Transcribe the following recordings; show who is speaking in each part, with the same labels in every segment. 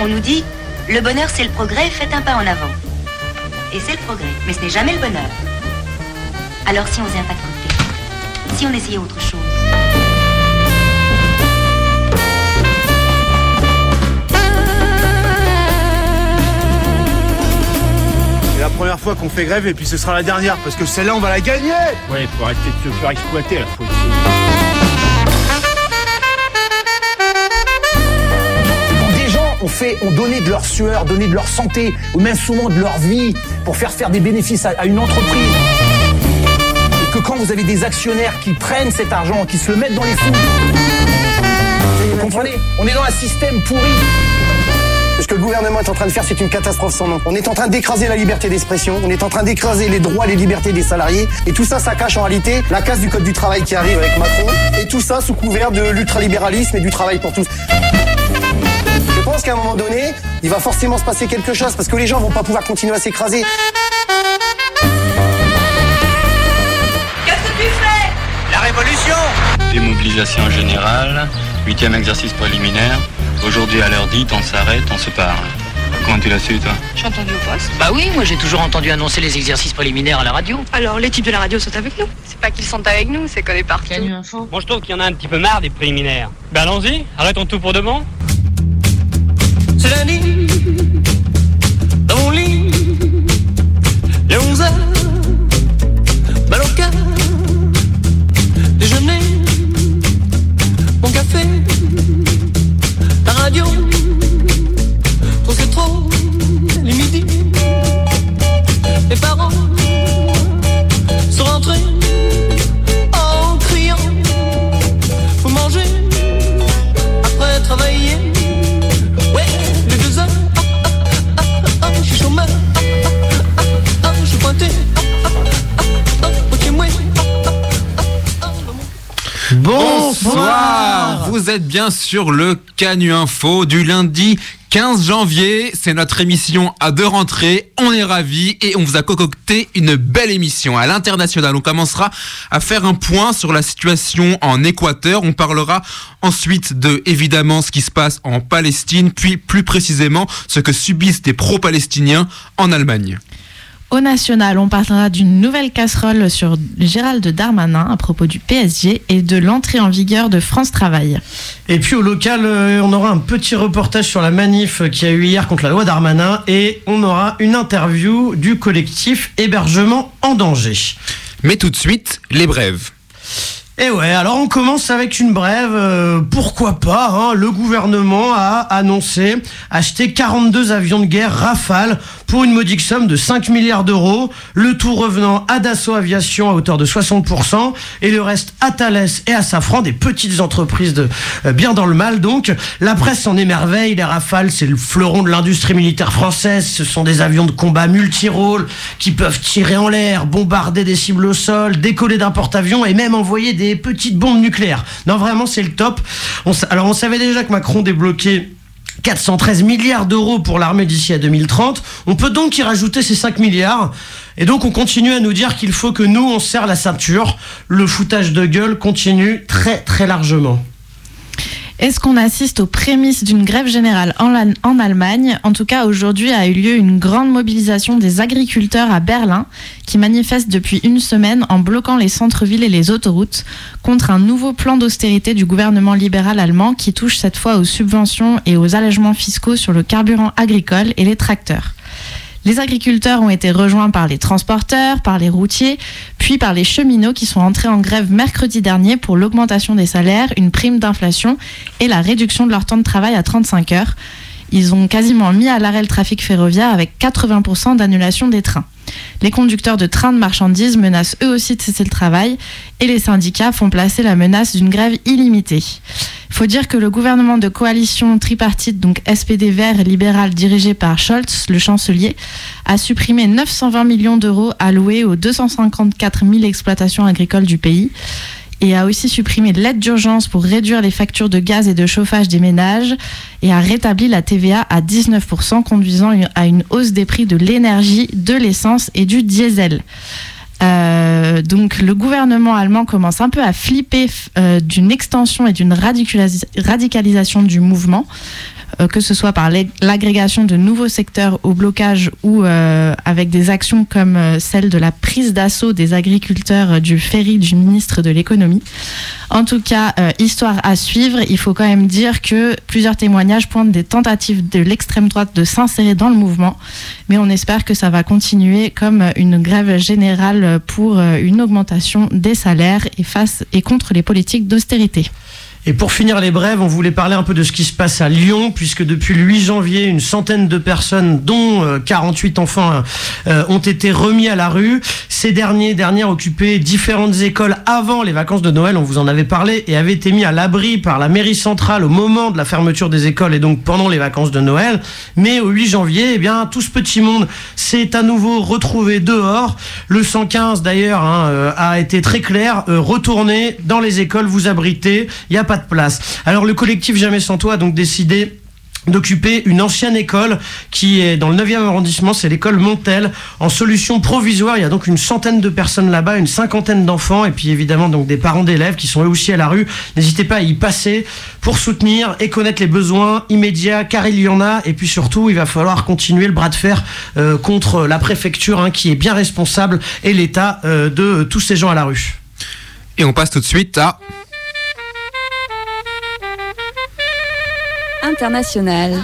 Speaker 1: On nous dit, le bonheur c'est le progrès, faites un pas en avant. Et c'est le progrès, mais ce n'est jamais le bonheur. Alors si on faisait un pas de côté, si on essayait autre chose.
Speaker 2: C'est la première fois qu'on fait grève et puis ce sera la dernière, parce que celle-là on va la gagner.
Speaker 3: Ouais, faut arrêter de se faire exploiter là.
Speaker 4: ont donné de leur sueur, donné de leur santé, ou même souvent de leur vie, pour faire des bénéfices à une entreprise. Et que quand vous avez des actionnaires qui prennent cet argent, qui se le mettent dans les sous, vous comprenez ? On est dans un système pourri.
Speaker 5: Ce que le gouvernement est en train de faire, c'est une catastrophe sans nom. On est en train d'écraser la liberté d'expression, on est en train d'écraser les droits, les libertés des salariés, et tout ça, ça cache en réalité la casse du code du travail qui arrive avec Macron, et tout ça sous couvert de l'ultralibéralisme et du travail pour tous. Je pense qu'à un moment donné, il va forcément se passer quelque chose, parce que les gens vont pas pouvoir continuer à s'écraser.
Speaker 1: Qu'est-ce que tu fais ?
Speaker 2: La révolution !
Speaker 6: Démobilisation générale, 8e exercice préliminaire. Aujourd'hui à l'heure dite, on s'arrête, on se parle. Comment tu l'as su, toi ?
Speaker 7: J'ai entendu au poste. Bah oui, moi j'ai toujours entendu annoncer les exercices préliminaires à la radio.
Speaker 8: Alors les types de la radio sont avec nous. C'est pas qu'ils sont avec nous, c'est qu'on est partout.
Speaker 7: Canu Info.
Speaker 9: Moi je trouve qu'il y en a un petit peu marre des préliminaires. Ben allons-y, arrêtons tout pour demain.
Speaker 10: C'est lundi, dans mon lit, les 11h, balle au cœur, déjeuner, mon café, la radio, trop c'est trop, les midis, les parents sont rentrés en criant, faut manger après travailler. Ouais, les 2 heures, je suis chômeur, je suis pointé, ok, moi.
Speaker 11: Bonsoir. Vous êtes bien sur le Canu Info du lundi 15 janvier. C'est notre émission à 2 rentrées. On est ravis et on vous a concocté une belle émission. À l'international, on commencera à faire un point sur la situation en Équateur. On parlera ensuite de, évidemment, ce qui se passe en Palestine, puis plus précisément ce que subissent des pro-palestiniens en Allemagne.
Speaker 12: Au national, on parlera d'une nouvelle casserole sur Gérald Darmanin à propos du PSG et de l'entrée en vigueur de France Travail.
Speaker 13: Et puis au local, on aura un petit reportage sur la manif qu'il y a eu hier contre la loi Darmanin et on aura une interview du collectif Hébergement en danger.
Speaker 11: Mais tout de suite, les brèves.
Speaker 13: Et ouais, alors on commence avec une brève, pourquoi pas, hein, le gouvernement a annoncé acheter 42 avions de guerre Rafale pour une modique somme de 5 milliards d'euros, le tout revenant à Dassault Aviation à hauteur de 60% et le reste à Thales et à Safran, des petites entreprises bien dans le mal donc. La presse s'en émerveille, les Rafales c'est le fleuron de l'industrie militaire française, ce sont des avions de combat multirôles qui peuvent tirer en l'air, bombarder des cibles au sol, décoller d'un porte-avions et même envoyer des petites bombes nucléaires. Non, vraiment, c'est le top. Alors, on savait déjà que Macron débloquait 413 milliards d'euros pour l'armée d'ici à 2030. On peut donc y rajouter ces 5 milliards. Et donc, on continue à nous dire qu'il faut que nous, on serre la ceinture. Le foutage de gueule continue très, très largement.
Speaker 12: Est-ce qu'on assiste aux prémices d'une grève générale en Allemagne ? En tout cas, aujourd'hui a eu lieu une grande mobilisation des agriculteurs à Berlin qui manifestent depuis une semaine en bloquant les centres-villes et les autoroutes contre un nouveau plan d'austérité du gouvernement libéral allemand qui touche cette fois aux subventions et aux allègements fiscaux sur le carburant agricole et les tracteurs. Les agriculteurs ont été rejoints par les transporteurs, par les routiers, puis par les cheminots qui sont entrés en grève mercredi dernier pour l'augmentation des salaires, une prime d'inflation et la réduction de leur temps de travail à 35 heures. Ils ont quasiment mis à l'arrêt le trafic ferroviaire avec 80% d'annulation des trains. Les conducteurs de trains de marchandises menacent eux aussi de cesser le travail et les syndicats font placer la menace d'une grève illimitée. Il faut dire que le gouvernement de coalition tripartite, donc SPD Vert et libéral dirigé par Scholz, le chancelier, a supprimé 920 millions d'euros alloués aux 254 000 exploitations agricoles du pays et a aussi supprimé l'aide d'urgence pour réduire les factures de gaz et de chauffage des ménages et a rétabli la TVA à 19%, conduisant à une hausse des prix de l'énergie, de l'essence et du diesel. Donc le gouvernement allemand commence un peu à flipper d'une extension et d'une radicalisation du mouvement. que ce soit par l'agrégation de nouveaux secteurs au blocage ou avec des actions comme celle de la prise d'assaut des agriculteurs du ferry du ministre de l'économie. En tout cas, histoire à suivre. Il faut quand même dire que plusieurs témoignages pointent des tentatives de l'extrême droite de s'insérer dans le mouvement, mais on espère que ça va continuer comme une grève générale pour une augmentation des salaires et contre les politiques d'austérité.
Speaker 13: Et pour finir les brèves, on voulait parler un peu de ce qui se passe à Lyon, puisque depuis le 8 janvier, une centaine de personnes, dont 48 enfants, ont été remis à la rue. Ces dernières occupaient différentes écoles avant les vacances de Noël, on vous en avait parlé, et avaient été mis à l'abri par la mairie centrale au moment de la fermeture des écoles et donc pendant les vacances de Noël. Mais au 8 janvier, eh bien, tout ce petit monde s'est à nouveau retrouvé dehors. Le 115 d'ailleurs a été très clair, retournez dans les écoles, vous abritez, il n'y a pas de place. Alors le collectif Jamais sans toi a donc décidé d'occuper une ancienne école qui est dans le 9e arrondissement, c'est l'école Montel, en solution provisoire. Il y a donc une centaine de personnes là-bas, une cinquantaine d'enfants et puis évidemment donc des parents d'élèves qui sont eux aussi à la rue. N'hésitez pas à y passer pour soutenir et connaître les besoins immédiats, car il y en a. Et puis surtout, il va falloir continuer le bras de fer contre la préfecture qui est bien responsable, et l'État de tous ces gens à la rue.
Speaker 11: Et on passe tout de suite à...
Speaker 14: International.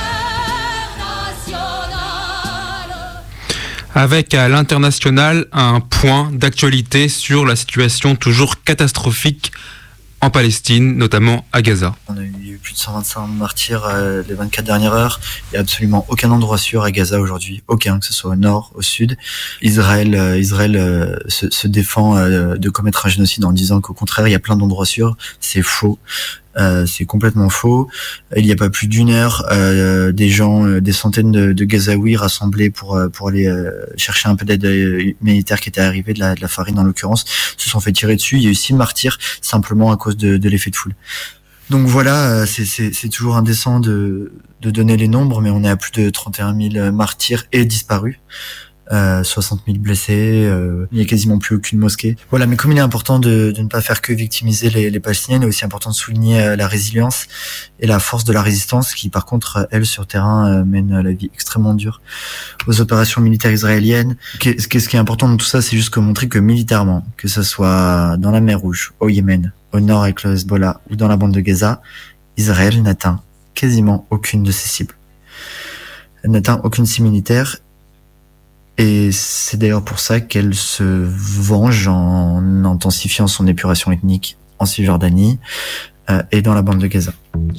Speaker 11: Avec à l'international un point d'actualité sur la situation toujours catastrophique en Palestine, notamment à Gaza.
Speaker 15: On a eu plus de 125 martyrs les 24 dernières heures. Il n'y a absolument aucun endroit sûr à Gaza aujourd'hui. Aucun, que ce soit au nord, au sud. Israël se défend de commettre un génocide en disant qu'au contraire, il y a plein d'endroits sûrs. C'est faux. C'est complètement faux. Il n'y a pas plus d'une heure, des gens, des centaines de Gazaouis rassemblés pour aller chercher un peu d'aide humanitaire qui était arrivée, de la farine en l'occurrence, se sont fait tirer dessus. Il y a eu 6 martyrs simplement à cause de l'effet de foule. Donc voilà, c'est toujours indécent de donner les nombres, mais on est à plus de 31 000 martyrs et disparus. 60 000 blessés, il n'y a quasiment plus aucune mosquée. Voilà, mais comme il est important de ne pas faire que victimiser les Palestiniens, il est aussi important de souligner la résilience et la force de la résistance qui, par contre, elle, sur terrain, mène la vie extrêmement dure aux opérations militaires israéliennes. Ce qui est important dans tout ça, c'est juste que montrer que militairement, que ce soit dans la mer Rouge, au Yémen, au nord avec le Hezbollah ou dans la bande de Gaza, Israël n'atteint quasiment aucune de ses cibles. Elle n'atteint aucune cible militaire. Et c'est d'ailleurs pour ça qu'elle se venge en intensifiant son épuration ethnique en Cisjordanie et dans la bande de Gaza.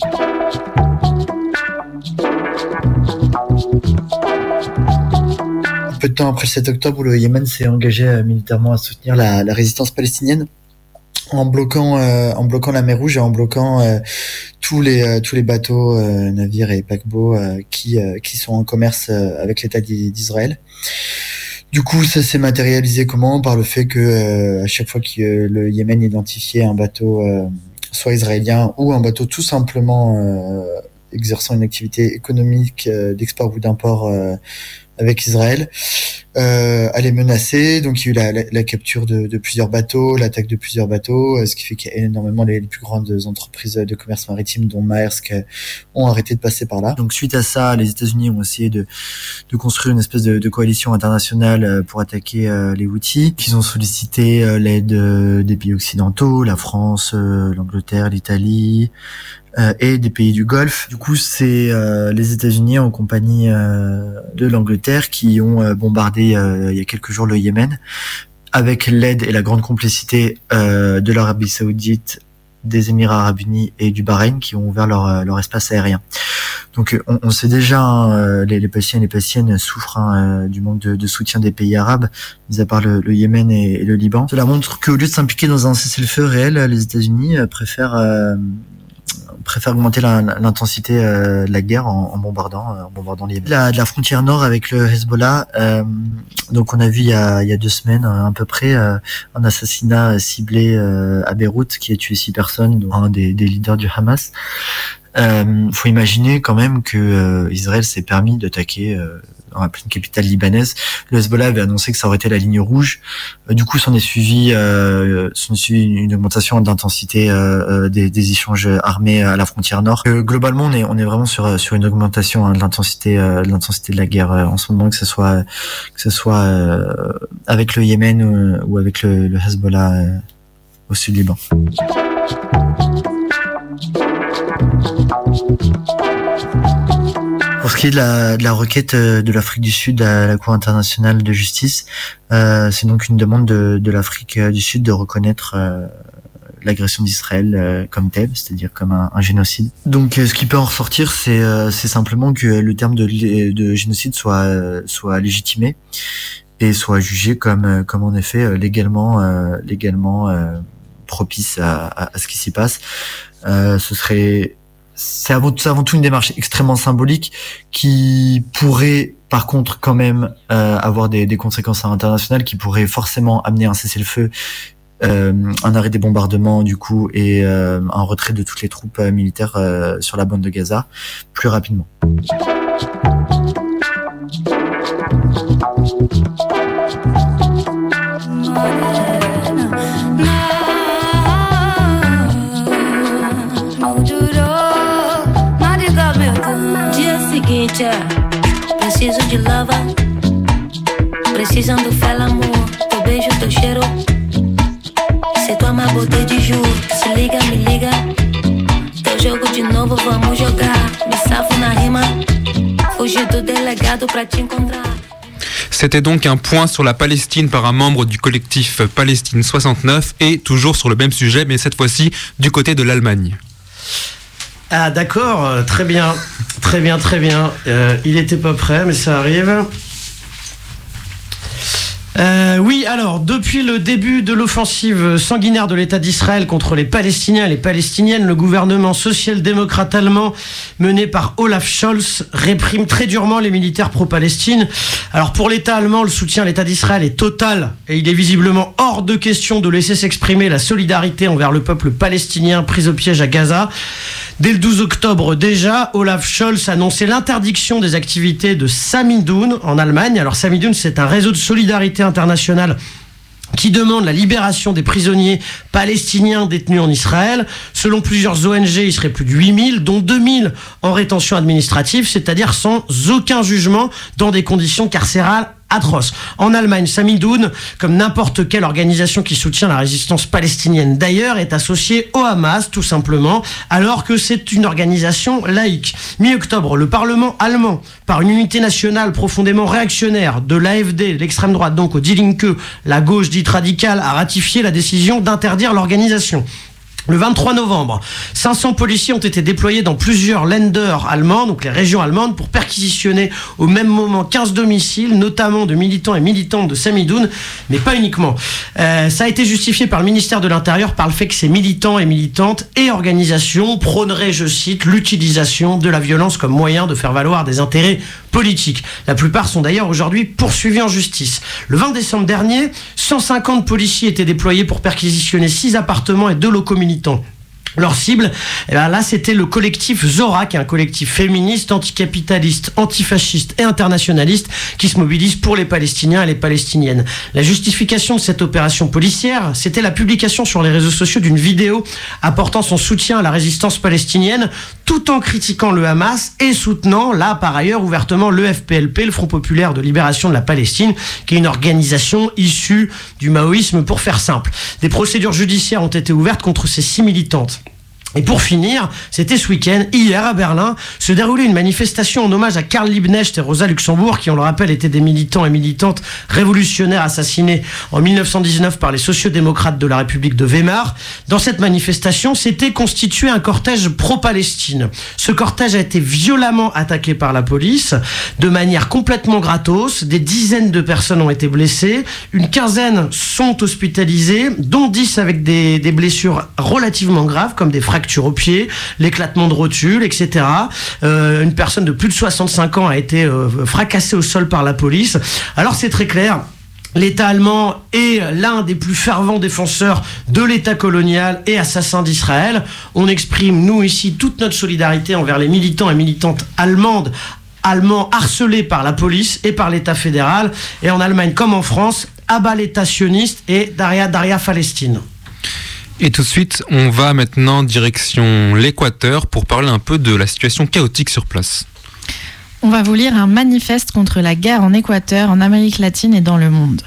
Speaker 15: Peu de temps après le 7 octobre, où le Yémen s'est engagé militairement à soutenir la résistance palestinienne, en bloquant la mer Rouge et en bloquant tous les bateaux, navires et paquebots qui sont en commerce avec l'État d'Israël. Du coup, ça s'est matérialisé comment? Par le fait que à chaque fois que le Yémen identifiait un bateau soit israélien ou un bateau tout simplement exerçant une activité économique d'export ou d'import avec Israël, allait menacer. Donc il y a eu la capture de plusieurs bateaux, l'attaque de plusieurs bateaux, ce qui fait qu'il y a énormément les plus grandes entreprises de commerce maritime, dont Maersk, ont arrêté de passer par là. Donc suite à ça, les États-Unis ont essayé de construire une espèce de coalition internationale pour attaquer les Houthis. Ils ont sollicité l'aide des pays occidentaux, la France, l'Angleterre, l'Italie, et des pays du Golfe. Du coup, c'est les États-Unis en compagnie de l'Angleterre qui ont bombardé il y a quelques jours le Yémen, avec l'aide et la grande complicité de l'Arabie Saoudite, des Émirats Arabes Unis et du Bahreïn, qui ont ouvert leur espace aérien. Donc on sait déjà, les Palestiniens et les Palestiniennes souffrent du manque de soutien des pays arabes, mis à part le Yémen et le Liban. Cela montre qu'au lieu de s'impliquer dans un cessez-le-feu réel, les États-Unis préfèrent augmenter l'intensité de la guerre en bombardant les Yémen. La frontière nord avec le Hezbollah, donc on a vu il y a 2 semaines à peu près un assassinat ciblé à Beyrouth qui a tué 6 personnes, dont un des leaders du Hamas. Faut imaginer quand même que Israël s'est permis d'attaquer dans la pleine capitale libanaise. Le Hezbollah avait annoncé que ça aurait été la ligne rouge. Du coup, s'en est suivi une augmentation de l'intensité des échanges armés à la frontière nord. Globalement, on est vraiment sur une augmentation de l'intensité de la guerre en ce moment, que ce soit avec le Yémen ou avec le Hezbollah au sud du Liban. Pour ce qui est de la requête de l'Afrique du Sud à la Cour internationale de justice, c'est donc une demande de l'Afrique du Sud de reconnaître l'agression d'Israël comme telle, c'est-à-dire comme un génocide. Donc ce qui peut en ressortir, c'est simplement que le terme de génocide soit légitimé et soit jugé comme en effet légalement propice à ce qui s'y passe. C'est avant tout une démarche extrêmement symbolique qui pourrait par contre quand même avoir des conséquences internationales, qui pourrait forcément amener un cessez-le-feu, un arrêt des bombardements du coup et un retrait de toutes les troupes militaires sur la bande de Gaza plus rapidement.
Speaker 14: Preciso de lava, precisando fala amor, teu beijo, teu cheiro. Se tu ama botei de jour, se liga, me liga. Teu jogo de novo, vamos jogar. Me safo na rima, fugi do delegado pra te encontrar.
Speaker 11: C'était donc un point sur la Palestine par un membre du collectif Palestine 69 et toujours sur le même sujet, mais cette fois-ci du côté de l'Allemagne.
Speaker 13: Ah d'accord, très bien. Il était pas prêt, mais ça arrive. Oui, alors, depuis le début de l'offensive sanguinaire de l'État d'Israël contre les Palestiniens et les Palestiniennes, le gouvernement social-démocrate allemand mené par Olaf Scholz réprime très durement les militaires pro-Palestine. Alors, pour l'État allemand, le soutien à l'État d'Israël est total et il est visiblement hors de question de laisser s'exprimer la solidarité envers le peuple palestinien pris au piège à Gaza. Dès le 12 octobre déjà, Olaf Scholz annonçait l'interdiction des activités de Samidoun en Allemagne. Alors Samidoun, c'est un réseau de solidarité internationale qui demande la libération des prisonniers palestiniens détenus en Israël. Selon plusieurs ONG, il serait plus de 8000, dont 2000 en rétention administrative, c'est-à-dire sans aucun jugement, dans des conditions carcérales atroce. En Allemagne, Samidoun, comme n'importe quelle organisation qui soutient la résistance palestinienne d'ailleurs, est associée au Hamas, tout simplement, alors que c'est une organisation laïque. Mi-octobre, le Parlement allemand, par une unité nationale profondément réactionnaire de l'AfD, l'extrême droite donc au Die Linke, la gauche dite radicale, a ratifié la décision d'interdire l'organisation. Le 23 novembre, 500 policiers ont été déployés dans plusieurs Länder allemands, donc les régions allemandes, pour perquisitionner au même moment 15 domiciles, notamment de militants et militantes de Samidoun, mais pas uniquement. Ça a été justifié par le ministère de l'Intérieur par le fait que ces militants et militantes et organisations prôneraient, je cite, l'utilisation de la violence comme moyen de faire valoir des intérêts politiques. La plupart sont d'ailleurs aujourd'hui poursuivis en justice. Le 20 décembre dernier, 150 policiers étaient déployés pour perquisitionner 6 appartements et 2 locaux militants. Leur cible, là, c'était le collectif Zora, qui est un collectif féministe, anticapitaliste, antifasciste et internationaliste qui se mobilise pour les Palestiniens et les Palestiniennes. La justification de cette opération policière, c'était la publication sur les réseaux sociaux d'une vidéo apportant son soutien à la résistance palestinienne, tout en critiquant le Hamas et soutenant, là, par ailleurs, ouvertement le FPLP, le Front Populaire de Libération de la Palestine, qui est une organisation issue du maoïsme, pour faire simple. Des procédures judiciaires ont été ouvertes contre ces 6 militantes. Et pour finir, c'était ce week-end, hier à Berlin, se déroulait une manifestation en hommage à Karl Liebknecht et Rosa Luxembourg, qui, on le rappelle, étaient des militants et militantes révolutionnaires assassinés en 1919 par les sociodémocrates de la République de Weimar. Dans cette manifestation, s'était constitué un cortège pro-Palestine. Ce cortège a été violemment attaqué par la police, de manière complètement gratos. Des dizaines de personnes ont été blessées, une quinzaine sont hospitalisées, dont 10 avec des blessures relativement graves, comme des fractures au pied, l'éclatement de rotules, etc. Une personne de plus de 65 ans a été fracassée au sol par la police. Alors c'est très clair, l'État allemand est l'un des plus fervents défenseurs de l'État colonial et assassin d'Israël. On exprime, nous ici, toute notre solidarité envers les militants et militantes allemandes allemands harcelés par la police et par l'État fédéral. Et en Allemagne comme en France, abat l'État sioniste et Daria Palestine.
Speaker 11: Et tout de suite, on va maintenant direction l'Équateur pour parler un peu de la situation chaotique sur place.
Speaker 12: On va vous lire un manifeste contre la guerre en Équateur, en Amérique latine et dans le monde.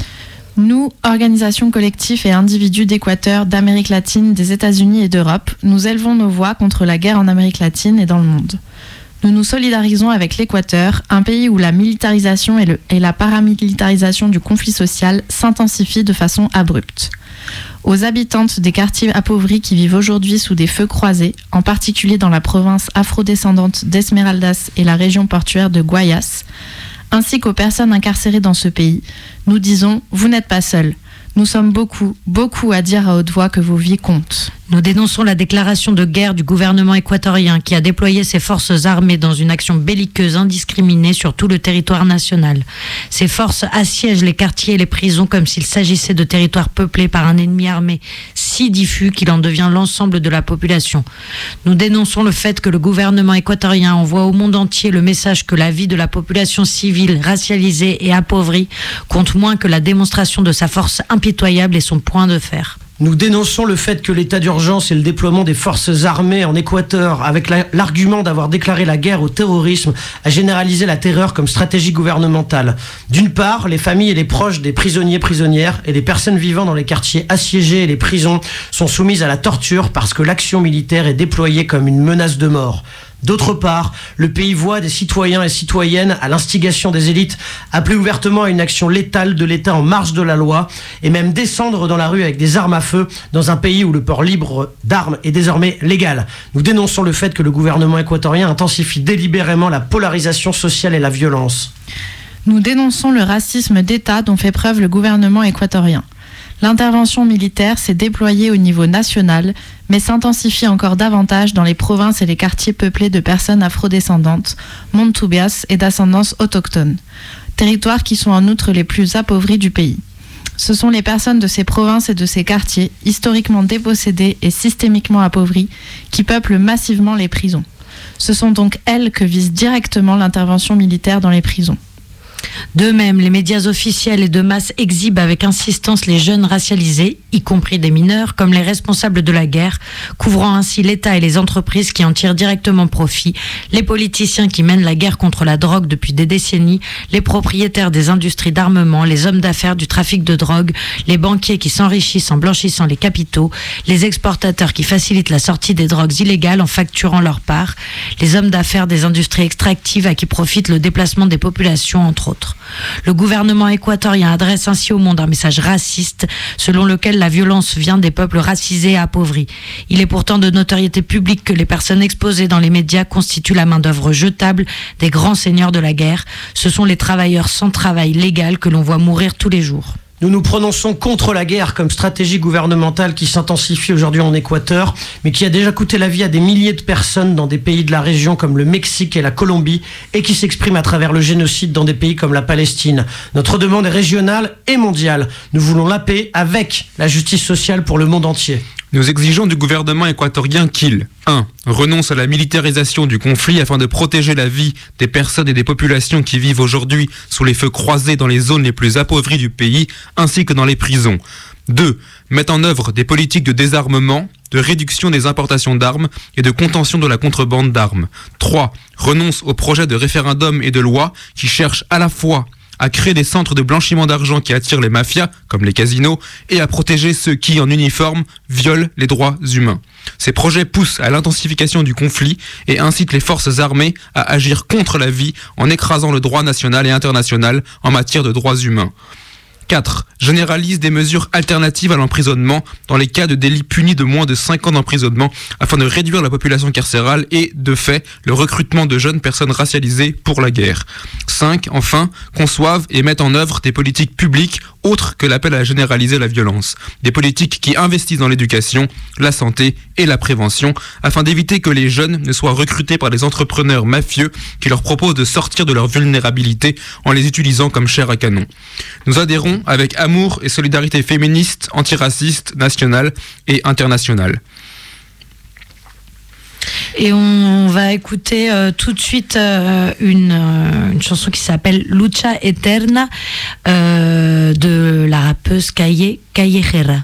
Speaker 12: Nous, organisations collectives et individus d'Équateur, d'Amérique latine, des États-Unis et d'Europe, nous élevons nos voix contre la guerre en Amérique latine et dans le monde. Nous nous solidarisons avec l'Équateur, un pays où la militarisation et la paramilitarisation du conflit social s'intensifient de façon abrupte. Aux habitantes des quartiers appauvris qui vivent aujourd'hui sous des feux croisés, en particulier dans la province afrodescendante d'Esmeraldas et la région portuaire de Guayas, ainsi qu'aux personnes incarcérées dans ce pays, nous disons « Vous n'êtes pas seuls ». Nous sommes beaucoup, beaucoup à dire à haute voix que vos vies comptent.
Speaker 16: Nous dénonçons la déclaration de guerre du gouvernement équatorien qui a déployé ses forces armées dans une action belliqueuse indiscriminée sur tout le territoire national. Ces forces assiègent les quartiers et les prisons comme s'il s'agissait de territoires peuplés par un ennemi armé si diffus qu'il en devient l'ensemble de la population. Nous dénonçons le fait que le gouvernement équatorien envoie au monde entier le message que la vie de la population civile racialisée et appauvrie compte moins que la démonstration de sa force impitoyable et son point de fer.
Speaker 13: Nous dénonçons le fait que l'état d'urgence et le déploiement des forces armées en Équateur, avec l'argument d'avoir déclaré la guerre au terrorisme, a généralisé la terreur comme stratégie gouvernementale. D'une part, les familles et les proches des prisonnières et des personnes vivant dans les quartiers assiégés et les prisons sont soumises à la torture parce que l'action militaire est déployée comme une menace de mort. D'autre part, le pays voit des citoyens et citoyennes, à l'instigation des élites, appeler ouvertement à une action létale de l'État en marge de la loi et même descendre dans la rue avec des armes à feu dans un pays où le port libre d'armes est désormais légal. Nous dénonçons le fait que le gouvernement équatorien intensifie délibérément la polarisation sociale et la violence.
Speaker 12: Nous dénonçons le racisme d'État dont fait preuve le gouvernement équatorien. L'intervention militaire s'est déployée au niveau national, mais s'intensifie encore davantage dans les provinces et les quartiers peuplés de personnes afrodescendantes, montubias et d'ascendance autochtone, territoires qui sont en outre les plus appauvris du pays. Ce sont les personnes de ces provinces et de ces quartiers, historiquement dépossédés et systémiquement appauvris, qui peuplent massivement les prisons. Ce sont donc elles que vise directement l'intervention militaire dans les prisons.
Speaker 16: De même, les médias officiels et de masse exhibent avec insistance les jeunes racialisés, y compris des mineurs, comme les responsables de la guerre, couvrant ainsi l'État et les entreprises qui en tirent directement profit, les politiciens qui mènent la guerre contre la drogue depuis des décennies, les propriétaires des industries d'armement, les hommes d'affaires du trafic de drogue, les banquiers qui s'enrichissent en blanchissant les capitaux, les exportateurs qui facilitent la sortie des drogues illégales en facturant leur part, les hommes d'affaires des industries extractives à qui profite le déplacement des populations, entre autres. Le gouvernement équatorien adresse ainsi au monde un message raciste selon lequel la violence vient des peuples racisés et appauvris. Il est pourtant de notoriété publique que les personnes exposées dans les médias constituent la main-d'œuvre jetable des grands seigneurs de la guerre. Ce sont les travailleurs sans travail légal que l'on voit mourir tous les jours.
Speaker 13: Nous nous prononçons contre la guerre comme stratégie gouvernementale qui s'intensifie aujourd'hui en Équateur, mais qui a déjà coûté la vie à des milliers de personnes dans des pays de la région comme le Mexique et la Colombie, et qui s'exprime à travers le génocide dans des pays comme la Palestine. Notre demande est régionale et mondiale. Nous voulons la paix avec la justice sociale pour le monde entier.
Speaker 11: Nous exigeons du gouvernement équatorien qu'il 1. Renonce à la militarisation du conflit afin de protéger la vie des personnes et des populations qui vivent aujourd'hui sous les feux croisés dans les zones les plus appauvries du pays, ainsi que dans les prisons. 2. Mette en œuvre des politiques de désarmement, de réduction des importations d'armes et de contention de la contrebande d'armes. 3. Renonce au projet de référendum et de loi qui cherchent à la fois à créer des centres de blanchiment d'argent qui attirent les mafias, comme les casinos, et à protéger ceux qui, en uniforme, violent les droits humains. Ces projets poussent à l'intensification du conflit et incitent les forces armées à agir contre la vie en écrasant le droit national et international en matière de droits humains. 4. Généralise des mesures alternatives à l'emprisonnement dans les cas de délits punis de moins de 5 ans d'emprisonnement afin de réduire la population carcérale et, de fait, le recrutement de jeunes personnes racialisées pour la guerre. 5. Enfin, conçoivent et mettent en œuvre des politiques publiques autres que l'appel à généraliser la violence. Des politiques qui investissent dans l'éducation, la santé et la prévention afin d'éviter que les jeunes ne soient recrutés par des entrepreneurs mafieux qui leur proposent de sortir de leur vulnérabilité en les utilisant comme chair à canon. Nous adhérons avec amour et solidarité féministe, antiraciste, nationale et internationale.
Speaker 16: Et on va écouter tout de suite une chanson qui s'appelle Lucha Eterna de la rappeuse Callejera.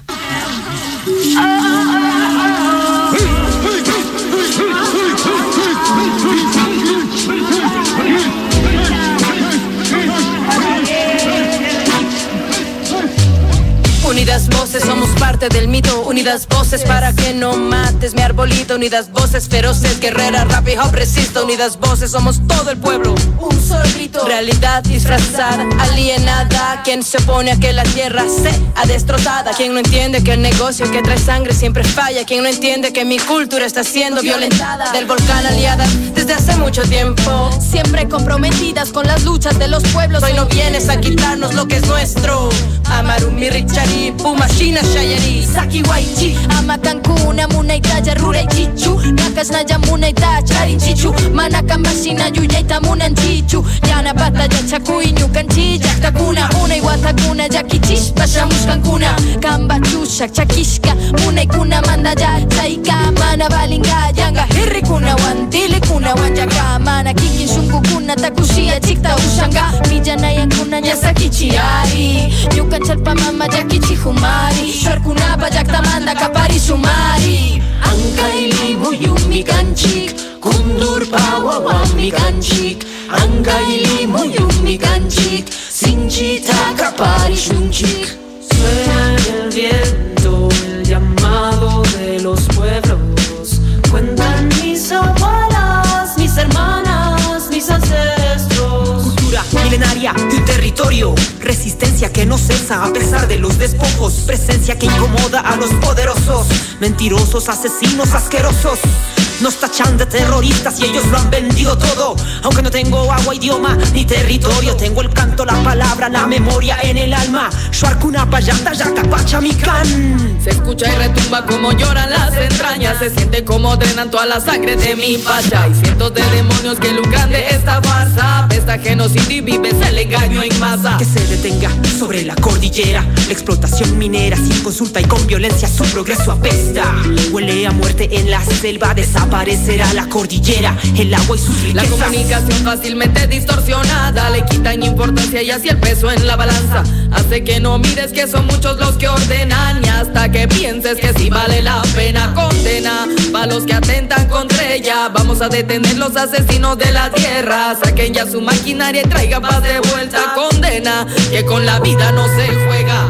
Speaker 17: Unidas voces, somos parte del mito. Unidas voces para que no mates mi arbolito. Unidas voces feroces, guerreras, rap y hop resisto. Unidas voces, somos todo el pueblo. Un solo grito. Realidad disfrazada, alienada. Quien se opone a que la tierra sea destrozada. Quien no entiende que el negocio que trae sangre siempre falla. Quien no entiende que mi cultura está siendo violentada. Del volcán aliada desde hace mucho tiempo. Siempre comprometidas con las luchas de los pueblos. Hoy no vienes a quitarnos lo que es nuestro. Amarumi Richari, Pumashina Shayari, Saki Waichi, Amakankuna, Munaitaya, Rurai Chichu, Nakasnaya Munaita, Chari Chichu, Manakambashina, Yuyaita Munanchichu, Yana Bataya Chakui, Nyukanchi, Yaktakuna, Una Iwatakuna, Yakichish, Pashamushkankuna, Kambachusha, Chakishka, Munaikuna, Mandaya, Chaika, Manabalinga, Yanga, Hirikuna, Wantili Kuna, Wanjaka, Mana Kikin Shunkukuna, Takushia, Chikta Ushanga, Mijanayankuna, Yasakichiari, Nyukachalpa Mama, Yakichi Humari, Sharkunapa, Yaktamanda, Kapari Sumari, Ankaili Muyumi Kanchik, Kundur Pawawami Kanchik, Ankaili Muyumi Kanchik, Sinchita Kapari Shunchik.
Speaker 10: Suena en el viento el llamado de los pueblos. Cuentan mis abuelas, mis hermanas, mis ancestros.
Speaker 18: Cultura milenaria de un territorio. Resistencia que no cesa a pesar de los despojos. Presencia que incomoda a los poderosos. Mentirosos, asesinos, asquerosos. Nos tachan de terroristas y ellos lo han vendido todo. Aunque no tengo agua, idioma ni territorio, tengo el canto, la palabra, la memoria en el alma. Shuarkunapa, Yanta, Yaka, Pachamikan.
Speaker 17: Se escucha y retumba como lloran las entrañas. Se siente como drenan toda la sangre de mi pacha. Hay cientos de demonios que lucran de esta farsa. Pesta genocidio y vives el engaño en masa.
Speaker 18: Que se detenga sobre la cordillera. La explotación minera sin consulta y con violencia su progreso apesta. Huele a muerte en la selva, desaparecerá la cordillera, el agua y sus riquezas.
Speaker 17: La comunicación fácilmente distorsionada le quitan importancia y así el peso en la balanza hace que no mires que son muchos los que ordenan y hasta que pienses que sí vale la pena. Condena pa' los que atentan contra ella. Vamos a detener los asesinos de la tierra. Saquen ya su maquinaria y traigan paz de vuelta. Condena que con la vida no se juega.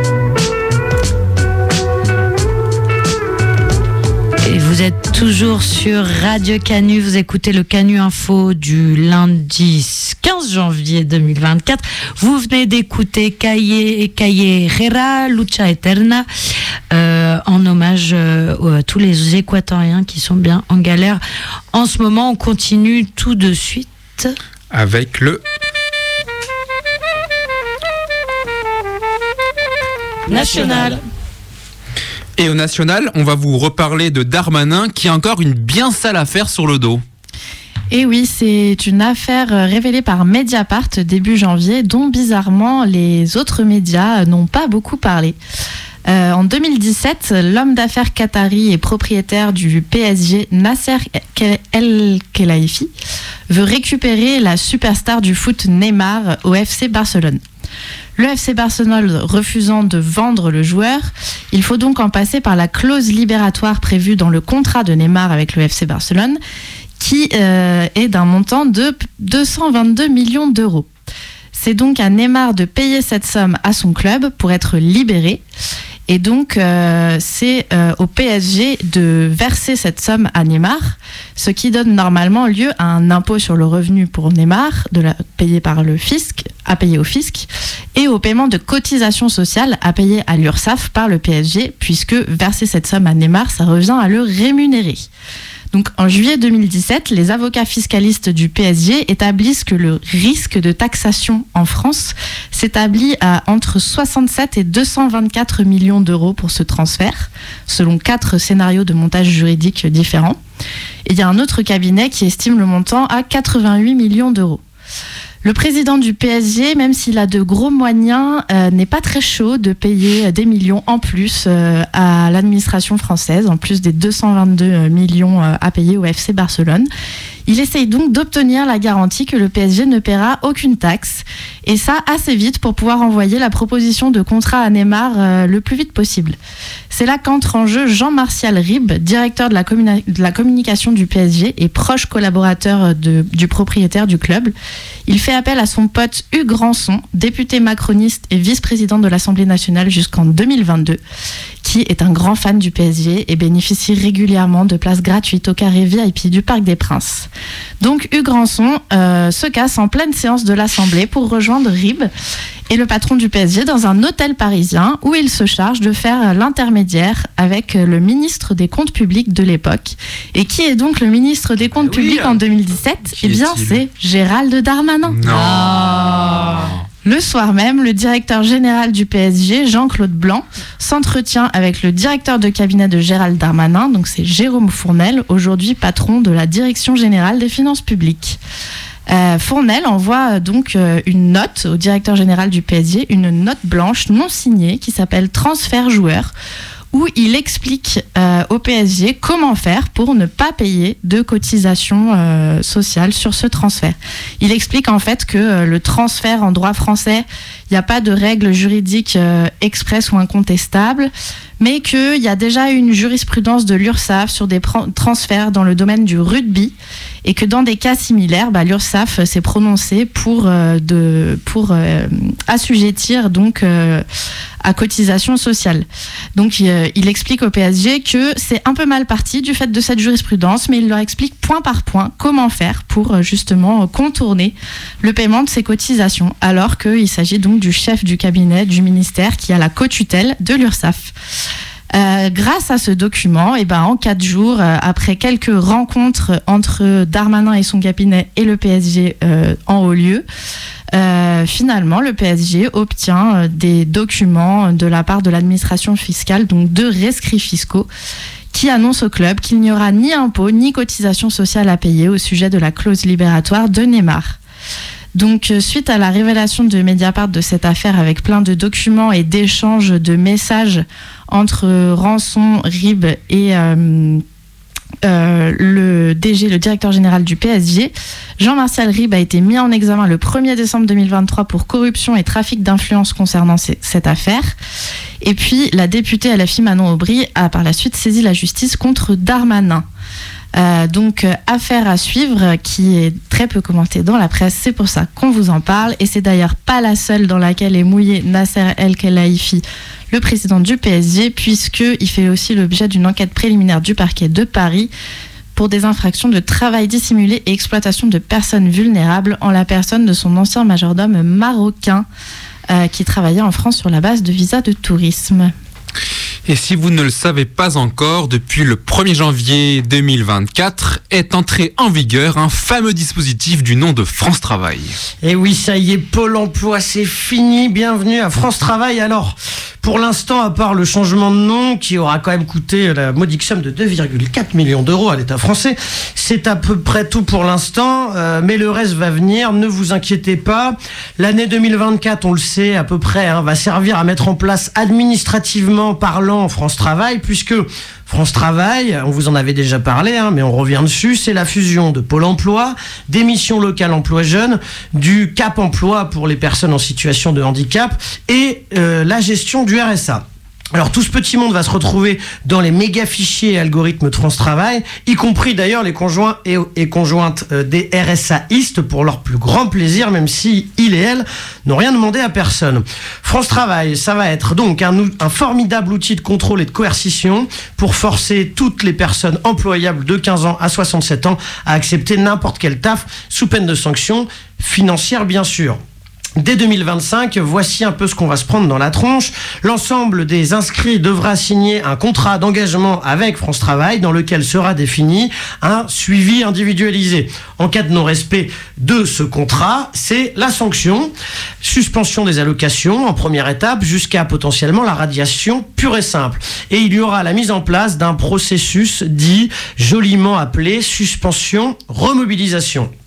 Speaker 16: Et vous êtes toujours sur Radio Canu, vous écoutez le Canu Info du lundi 15 janvier 2024. Vous venez d'écouter Callejera, Lucha Eterna, en hommage à tous les Équatoriens qui sont bien en galère. En ce moment, on continue tout de suite
Speaker 11: avec le
Speaker 16: National.
Speaker 11: Et au National, on va vous reparler de Darmanin qui a encore une bien sale affaire sur le dos.
Speaker 12: Et oui, c'est une affaire révélée par Mediapart début janvier, dont bizarrement les autres médias n'ont pas beaucoup parlé. En 2017, l'homme d'affaires qatari et propriétaire du PSG, Nasser El Khelaifi, veut récupérer la superstar du foot Neymar au FC Barcelone. Le FC Barcelone refusant de vendre le joueur, il faut donc en passer par la clause libératoire prévue dans le contrat de Neymar avec le FC Barcelone, qui est d'un montant de 222 millions d'euros. C'est donc à Neymar de payer cette somme à son club pour être libéré. Et donc, c'est au PSG de verser cette somme à Neymar, ce qui donne normalement lieu à un impôt sur le revenu pour Neymar, payé par le fisc, à payer au fisc, et au paiement de cotisations sociales à payer à l'URSSAF par le PSG, puisque verser cette somme à Neymar, ça revient à le rémunérer. Donc, en juillet 2017, les avocats fiscalistes du PSG établissent que le risque de taxation en France s'établit à entre 67 et 224 millions d'euros pour ce transfert, selon 4 scénarios de montage juridique différents. Et il y a un autre cabinet qui estime le montant à 88 millions d'euros. Le président du PSG, même s'il a de gros moyens, n'est pas très chaud de payer des millions en plus à l'administration française, en plus des 222 millions à payer au FC Barcelone. Il essaye donc d'obtenir la garantie que le PSG ne paiera aucune taxe, et ça assez vite pour pouvoir envoyer la proposition de contrat à Neymar le plus vite possible. C'est là qu'entre en jeu Jean-Martial Ribes, directeur de la communication du PSG et proche collaborateur du propriétaire du club. Il fait appel à son pote Hugues Rançon, député macroniste et vice-président de l'Assemblée nationale jusqu'en 2022, qui est un grand fan du PSG et bénéficie régulièrement de places gratuites au carré VIP du Parc des Princes. Donc Hugues Rançon se casse en pleine séance de l'Assemblée pour rejoindre Ribes et le patron du PSG dans un hôtel parisien où il se charge de faire l'intermédiaire avec le ministre des Comptes publics de l'époque. Et qui est donc le ministre des Comptes publics en 2017 ? Eh bien, c'est Gérald Darmanin.
Speaker 11: Non.
Speaker 12: Le soir même, le directeur général du PSG, Jean-Claude Blanc, s'entretient avec le directeur de cabinet de Gérald Darmanin, donc c'est Jérôme Fournel, aujourd'hui patron de la Direction générale des finances publiques. Fournel envoie donc une note au directeur général du PSG, une note blanche non signée qui s'appelle Transfert joueur, où il explique au PSG comment faire pour ne pas payer de cotisation sociale sur ce transfert. Il explique en fait que le transfert en droit français, il n'y a pas de règles juridiques expresses ou incontestables, mais qu'il y a déjà une jurisprudence de l'URSSAF sur des transferts dans le domaine du rugby, et que dans des cas similaires, l'URSSAF s'est prononcée pour assujettir donc à cotisation sociale. Donc il explique au PSG que c'est un peu mal parti du fait de cette jurisprudence, mais il leur explique point par point comment faire pour justement contourner le paiement de ces cotisations, alors qu'il s'agit donc du chef du cabinet du ministère qui a la co-tutelle de l'URSSAF. Grâce à ce document, en 4 jours, après quelques rencontres entre Darmanin et son cabinet et le PSG en haut lieu, finalement le PSG obtient des documents de la part de l'administration fiscale, donc 2 rescrits fiscaux, qui annoncent au club qu'il n'y aura ni impôt ni cotisation sociale à payer au sujet de la clause libératoire de Neymar. Donc, suite à la révélation de Mediapart de cette affaire avec plein de documents et d'échanges de messages entre Rançon, Ribes et le DG, le directeur général du PSG, Jean-Martial Ribes a été mis en examen le 1er décembre 2023 pour corruption et trafic d'influence concernant cette affaire. Et puis, la députée LFI Manon Aubry a par la suite saisi la justice contre Darmanin. Donc affaire à suivre qui est très peu commentée dans la presse, c'est pour ça qu'on vous en parle, et c'est d'ailleurs pas la seule dans laquelle est mouillé Nasser El Khelaifi, le président du PSG, puisqu'il fait aussi l'objet d'une enquête préliminaire du parquet de Paris pour des infractions de travail dissimulé et exploitation de personnes vulnérables en la personne de son ancien majordome marocain qui travaillait en France sur la base de visas de tourisme.
Speaker 11: Et si vous ne le savez pas encore, depuis le 1er janvier 2024 est entré en vigueur un fameux dispositif du nom de France Travail.
Speaker 13: Et oui, ça y est, Pôle emploi, c'est fini. Bienvenue à France Travail. Alors, pour l'instant, à part le changement de nom qui aura quand même coûté la modique somme de 2,4 millions d'euros à l'État français, c'est à peu près tout pour l'instant, mais le reste va venir, ne vous inquiétez pas. L'année 2024, on le sait à peu près, va servir à mettre en place administrativement parlant France Travail, puisque France Travail, on vous en avait déjà parlé, mais on revient dessus, c'est la fusion de Pôle emploi, des missions locales emploi jeunes, du Cap emploi pour les personnes en situation de handicap et la gestion du RSA. Alors tout ce petit monde va se retrouver dans les méga fichiers et algorithmes de France Travail, y compris d'ailleurs les conjoints et conjointes des RSAistes pour leur plus grand plaisir, même si ils et elles n'ont rien demandé à personne. France Travail, ça va être donc un formidable outil de contrôle et de coercition pour forcer toutes les personnes employables de 15 ans à 67 ans à accepter n'importe quel taf sous peine de sanctions financières bien sûr. Dès 2025, voici un peu ce qu'on va se prendre dans la tronche. L'ensemble des inscrits devra signer un contrat d'engagement avec France Travail dans lequel sera défini un suivi individualisé. En cas de non-respect de ce contrat, c'est la sanction. Suspension des allocations en première étape jusqu'à potentiellement la radiation pure et simple. Et il y aura la mise en place d'un processus dit joliment appelé suspension remobilisation.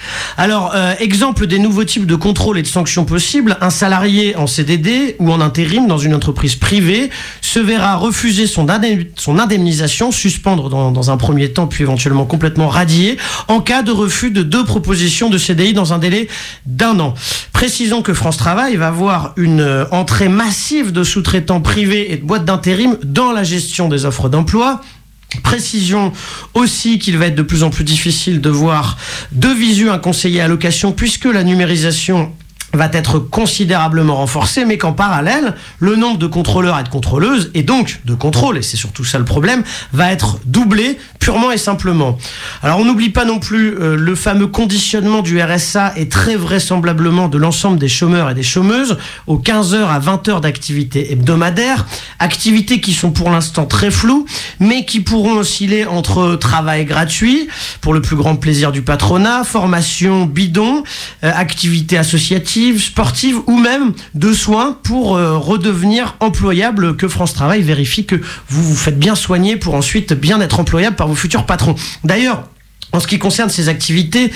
Speaker 13: Alors, exemple des nouveaux types de contrôles et de sanctions possibles, un salarié en CDD ou en intérim dans une entreprise privée se verra refuser son indemnisation, suspendre dans un premier temps, puis éventuellement complètement radier, en cas de refus de 2 propositions de CDI dans un délai d'1 an. Précisons que France Travail va voir une entrée massive de sous-traitants privés et de boîtes d'intérim dans la gestion des offres d'emploi. Précision aussi qu'il va être de plus en plus difficile de voir de visu un conseiller à location puisque la numérisation va être considérablement renforcé, mais qu'en parallèle, le nombre de contrôleurs et de contrôleuses, et donc de contrôles, et c'est surtout ça le problème, va être doublé purement et simplement. Alors on n'oublie pas non plus le fameux conditionnement du RSA et très vraisemblablement de l'ensemble des chômeurs et des chômeuses aux 15h à 20h d'activité hebdomadaire, activités qui sont pour l'instant très floues, mais qui pourront osciller entre travail gratuit, pour le plus grand plaisir du patronat, formation bidon, activités associatives, sportives ou même de soins pour redevenir employable, que France Travail vérifie que vous vous faites bien soigner pour ensuite bien être employable par vos futurs patrons. D'ailleurs, en ce qui concerne ces activités,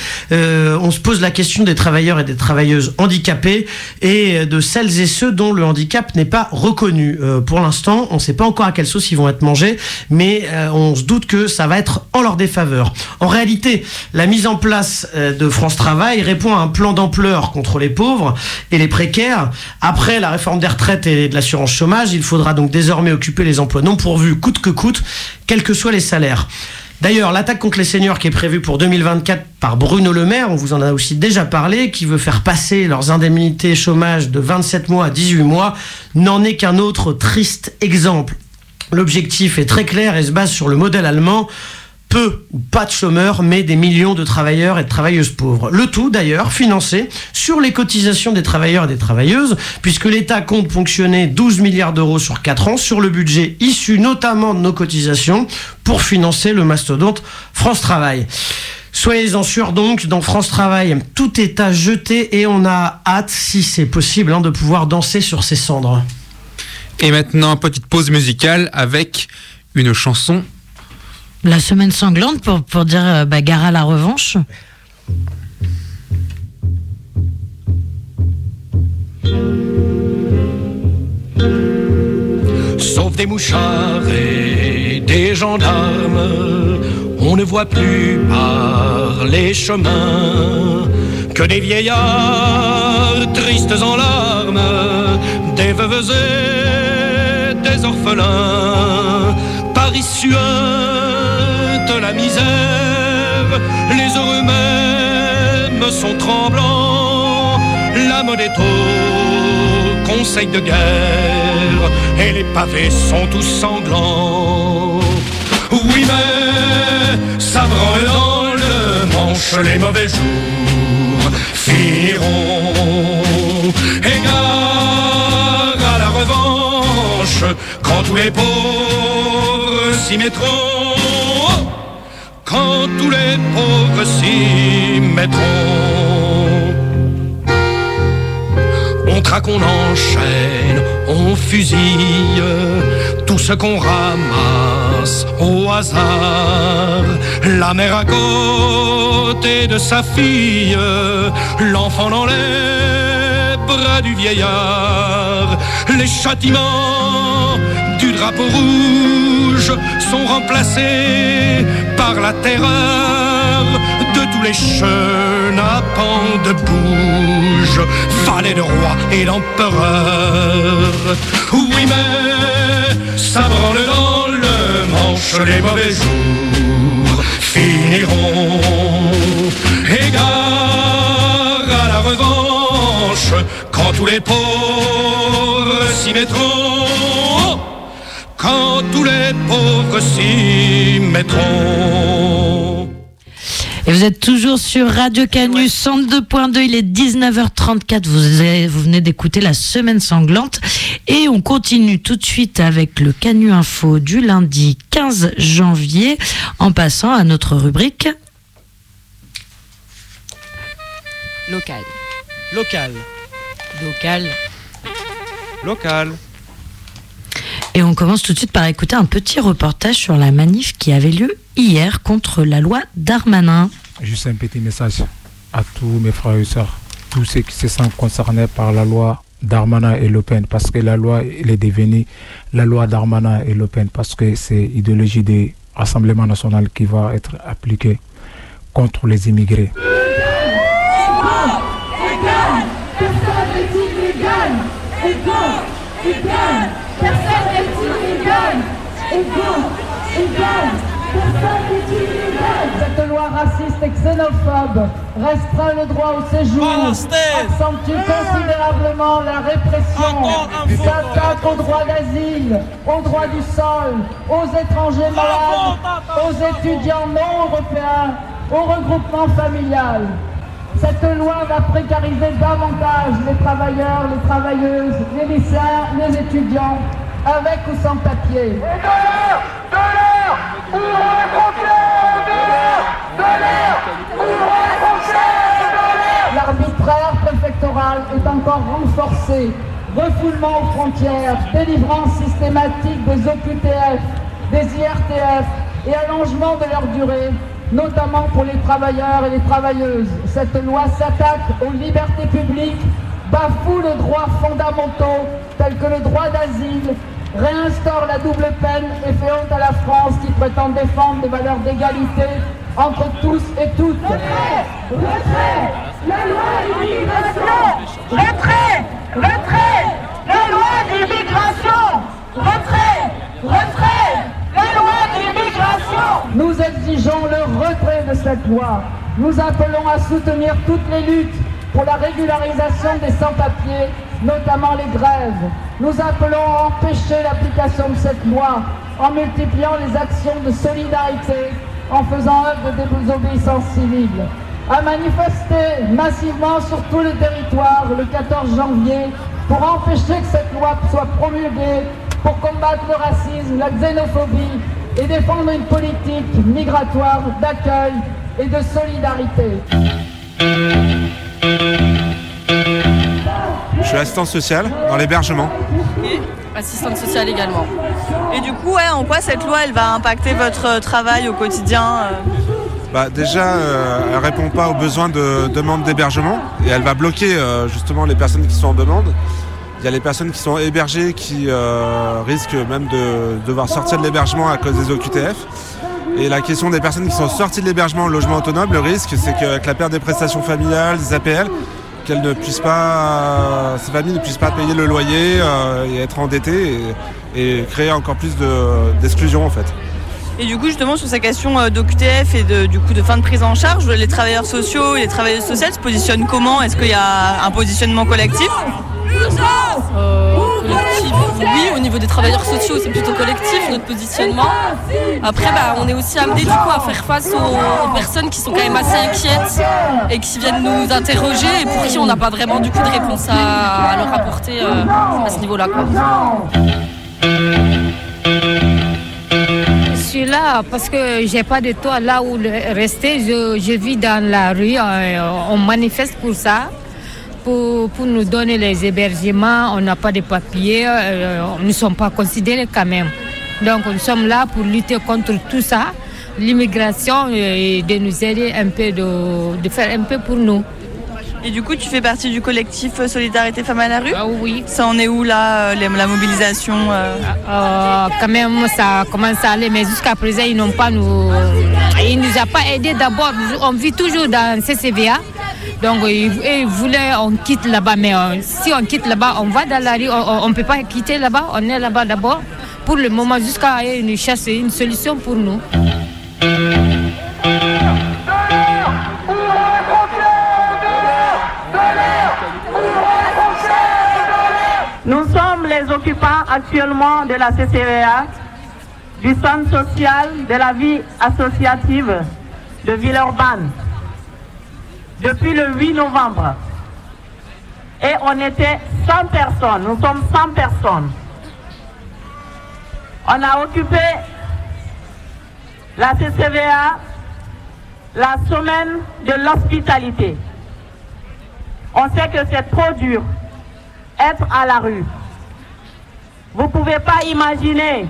Speaker 13: on se pose la question des travailleurs et des travailleuses handicapés et de celles et ceux dont le handicap n'est pas reconnu. Pour l'instant, on ne sait pas encore à quelle sauce ils vont être mangés, mais on se doute que ça va être en leur défaveur. En réalité, la mise en place de France Travail répond à un plan d'ampleur contre les pauvres et les précaires. Après la réforme des retraites et de l'assurance chômage, il faudra donc désormais occuper les emplois non pourvus coûte que coûte, quels que soient les salaires. D'ailleurs, l'attaque contre les seniors qui est prévue pour 2024 par Bruno Le Maire, on vous en a aussi déjà parlé, qui veut faire passer leurs indemnités chômage de 27 mois à 18 mois, n'en est qu'un autre triste exemple. L'objectif est très clair et se base sur le modèle allemand. Peu ou pas de chômeurs, mais des millions de travailleurs et de travailleuses pauvres. Le tout, d'ailleurs, financé sur les cotisations des travailleurs et des travailleuses, puisque l'État compte ponctionner 12 milliards d'euros sur 4 ans sur le budget issu notamment de nos cotisations pour financer le mastodonte France Travail. Soyez-en sûrs donc, dans France Travail, tout est à jeter et on a hâte, si c'est possible, de pouvoir danser sur ces cendres.
Speaker 11: Et maintenant, petite pause musicale avec une chanson.
Speaker 16: La semaine sanglante pour dire gare à la revanche.
Speaker 19: Sauf des mouchards et des gendarmes, on ne voit plus par les chemins que des vieillards tristes en larmes, des veuves et des orphelins. Paris suinte la misère, les heureux mêmes sont tremblants, la monnaie est au conseil de guerre et les pavés sont tous sanglants. Oui mais ça branle dans le Manche, les mauvais jours finiront. Égard à la revanche quand tous les pauvres s'y mettront. Quand tous les pauvres s'y mettront. On traque, on enchaîne, on fusille tout ce qu'on ramasse au hasard. La mère à côté de sa fille, l'enfant dans les bras du vieillard. Les châtiments du drapeau rouge sont remplacés par la terreur de tous les chenapans de bouge, valets de roi et d'empereur. Oui mais ça branle dans le Manche, les mauvais jours finiront. Égard à la revanche quand tous les pauvres s'y mettront. Quand tous les pauvres s'y mettront.
Speaker 16: Et vous êtes toujours sur Radio Canu 102.2, il est 19h34, vous venez d'écouter la semaine sanglante et on continue tout de suite avec le Canu Info du lundi 15 janvier en passant à notre rubrique
Speaker 20: Local.
Speaker 16: Et on commence tout de suite par écouter un petit reportage sur la manif qui avait lieu hier contre la loi Darmanin.
Speaker 21: Juste un petit message. à tous mes frères et sœurs, tous ceux qui se sentent concernés par la loi Darmanin et Le Pen, parce que la loi elle est devenue la loi Darmanin et Le Pen, parce que c'est l'idéologie du Rassemblement national qui va être appliquée contre les immigrés.
Speaker 22: Cette loi raciste et xénophobe restreint le droit au séjour, accentue considérablement la répression, s'attaque au droit d'asile, au droit du sol, aux étrangers malades, aux étudiants non européens, au regroupement familial. Cette loi va précariser davantage les travailleurs, les travailleuses, les lycéens, les étudiants, avec ou sans papier. L'arbitraire préfectoral est encore renforcé. Refoulement aux frontières, délivrance systématique des OQTF, des IRTF et allongement de leur durée, notamment pour les travailleurs et les travailleuses. Cette loi s'attaque aux libertés publiques, bafoue les droits fondamentaux tels que le droit d'asile, réinstaure la double peine et fait honte à la France qui prétend défendre des valeurs d'égalité entre tous et toutes. Retrait, retrait, la loi d'immigration. Retrait, retrait, la loi d'immigration. Retrait, retrait, la loi d'immigration. Nous exigeons le retrait de cette loi. Nous appelons à soutenir toutes les luttes pour la régularisation des sans-papiers, notamment les grèves. Nous appelons à empêcher l'application de cette loi en multipliant les actions de solidarité, en faisant œuvre de désobéissance civile. À manifester massivement sur tout le territoire le 14 janvier pour empêcher que cette loi soit promulguée, pour combattre le racisme, la xénophobie et défendre une politique migratoire d'accueil et de solidarité.
Speaker 2: Je suis assistant social dans l'hébergement.
Speaker 8: Et assistante sociale également. Et du coup, en quoi cette loi elle va impacter votre travail au quotidien
Speaker 2: Déjà, elle répond pas aux besoins de demande d'hébergement et elle va bloquer justement les personnes qui sont en demande. Il y a les personnes qui sont hébergées qui risquent même de devoir sortir de l'hébergement à cause des OQTF. Et la question des personnes qui sont sorties de l'hébergement au logement autonome, le risque c'est qu'avec la perte des prestations familiales, des APL, qu'elles ne puissent pas, ces familles ne puissent pas payer le loyer et être endettées et créer encore plus d'exclusion en fait.
Speaker 8: Et du coup justement sur cette question d'OQTF et de fin de prise en charge, les travailleurs sociaux et les travailleuses sociales se positionnent comment? Est-ce qu'il y a un positionnement collectif?
Speaker 23: Collectif, oui, au niveau des travailleurs sociaux c'est plutôt collectif notre positionnement. Après on est aussi amené du coup à faire face aux personnes qui sont quand même assez inquiètes et qui viennent nous interroger et pour qui on n'a pas vraiment du coup de réponse à leur apporter à ce niveau-là quoi.
Speaker 24: Je suis là parce que j'ai pas de toit là où rester, je vis dans la rue, on manifeste pour ça. Pour nous donner les hébergements, on n'a pas de papiers, nous ne sommes pas considérés quand même. Donc nous sommes là pour lutter contre tout ça, l'immigration, et de nous aider un peu, de faire un peu pour nous.
Speaker 8: Et du coup, tu fais partie du collectif Solidarité Femmes à la rue?
Speaker 24: Oui.
Speaker 8: Ça en est où là, la mobilisation
Speaker 24: Quand même, ça commence à aller, mais jusqu'à présent, ils n'ont pas nous a pas aidés d'abord. On vit toujours dans CCVA. Donc ils voulaient on quitte là-bas, mais si on quitte là-bas, on va dans la rue, on ne peut pas quitter là-bas, on est là-bas d'abord, pour le moment, jusqu'à une chasse, une solution pour nous.
Speaker 22: Nous sommes les occupants actuellement de la CCVA, du centre social de la vie associative de Villeurbanne. Depuis le 8 novembre. Et on était 100 personnes, nous sommes 100 personnes. On a occupé la CCVA la semaine de l'hospitalité. On sait que c'est trop dur être à la rue. Vous ne pouvez pas imaginer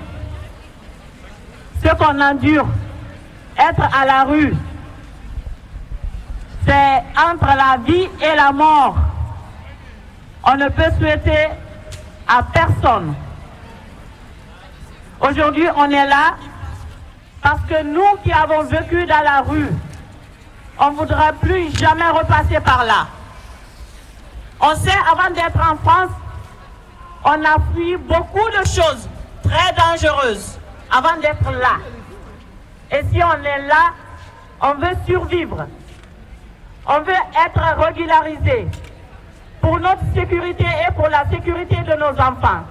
Speaker 22: ce qu'on endure, être à la rue. c'est entre la vie et la mort. On ne peut souhaiter à personne. Aujourd'hui, on est là parce que nous qui avons vécu dans la rue, on ne voudra plus jamais repasser par là. On sait, avant d'être en France, on a fui beaucoup de choses très dangereuses avant d'être là. Et si on est là, on veut survivre. On veut être régularisé pour notre sécurité et pour la sécurité de nos enfants.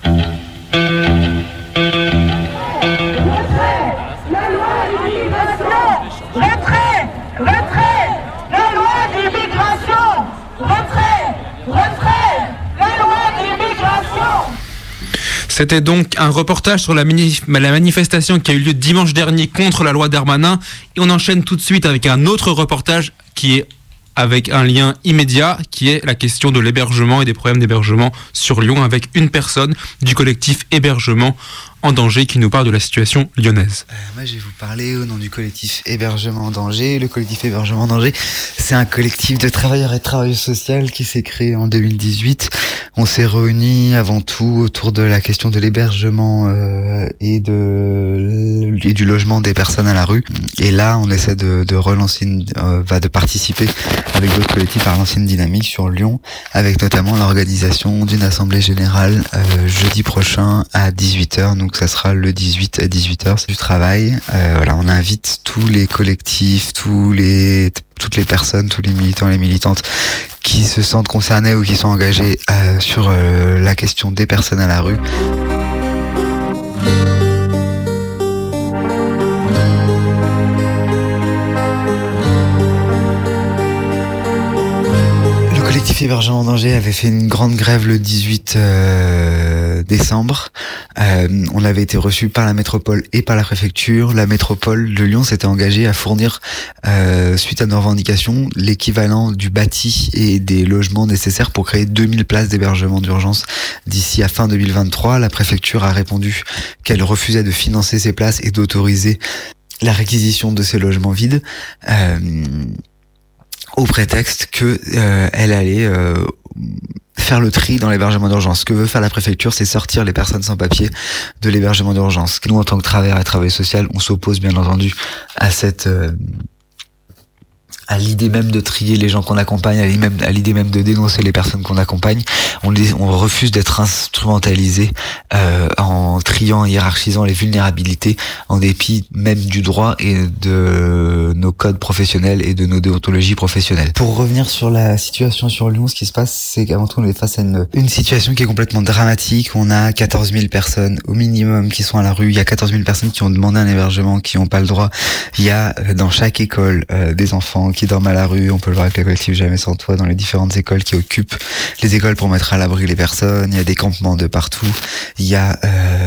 Speaker 22: Retrait, la loi d'immigration, retrait, la loi d'immigration.
Speaker 11: C'était donc un reportage sur la manifestation qui a eu lieu dimanche dernier contre la loi Darmanin. Et on enchaîne tout de suite avec un autre reportage qui est avec un lien immédiat, qui est la question de l'hébergement et des problèmes d'hébergement sur Lyon, avec une personne du collectif Hébergement en danger qui nous parle de la situation lyonnaise.
Speaker 1: Moi, je vais vous parler au nom du collectif Hébergement en danger. Le collectif Hébergement en danger, c'est un collectif de travailleurs et travailleuses sociales qui s'est créé en 2018. On s'est réunis avant tout autour de la question de l'hébergement et du logement des personnes à la rue. Et là, on essaie de relancer, de participer avec d'autres collectifs à relancer une dynamique sur Lyon, avec notamment l'organisation d'une assemblée générale jeudi prochain à 18h. Donc ça sera le 18 à 18h, c'est du travail. Voilà, on invite tous les collectifs, toutes les personnes, tous les militants et les militantes qui se sentent concernés ou qui sont engagés sur la question des personnes à la rue. Le collectif Hébergement en danger avait fait une grande grève le 18 décembre. On avait été reçu par la métropole et par la préfecture. La métropole de Lyon s'était engagée à fournir, suite à nos revendications, l'équivalent du bâti et des logements nécessaires pour créer 2000 places d'hébergement d'urgence d'ici à fin 2023. La préfecture a répondu qu'elle refusait de financer ces places et d'autoriser la réquisition de ces logements vides. Au prétexte que elle allait faire le tri dans l'hébergement d'urgence. Ce que veut faire la préfecture, c'est sortir les personnes sans papier de l'hébergement d'urgence. Nous, en tant que travailleurs et travailleuses sociales, on s'oppose bien entendu à à l'idée même de trier les gens qu'on accompagne, à l'idée même de dénoncer les personnes qu'on accompagne. On refuse d'être instrumentalisé en triant et hiérarchisant les vulnérabilités, en dépit même du droit et de nos codes professionnels et de nos déontologies professionnelles. Pour revenir sur la situation sur Lyon, ce qui se passe, c'est qu'avant tout, on est face à une situation qui est complètement dramatique. On a 14 000 personnes au minimum qui sont à la rue. Il y a 14 000 personnes qui ont demandé un hébergement, qui n'ont pas le droit. Il y a dans chaque école des enfants qui dorment à la rue. On peut le voir avec le collectif Jamais sans toit dans les différentes écoles qui occupent les écoles pour mettre à l'abri les personnes. Il y a des campements de partout. Il y a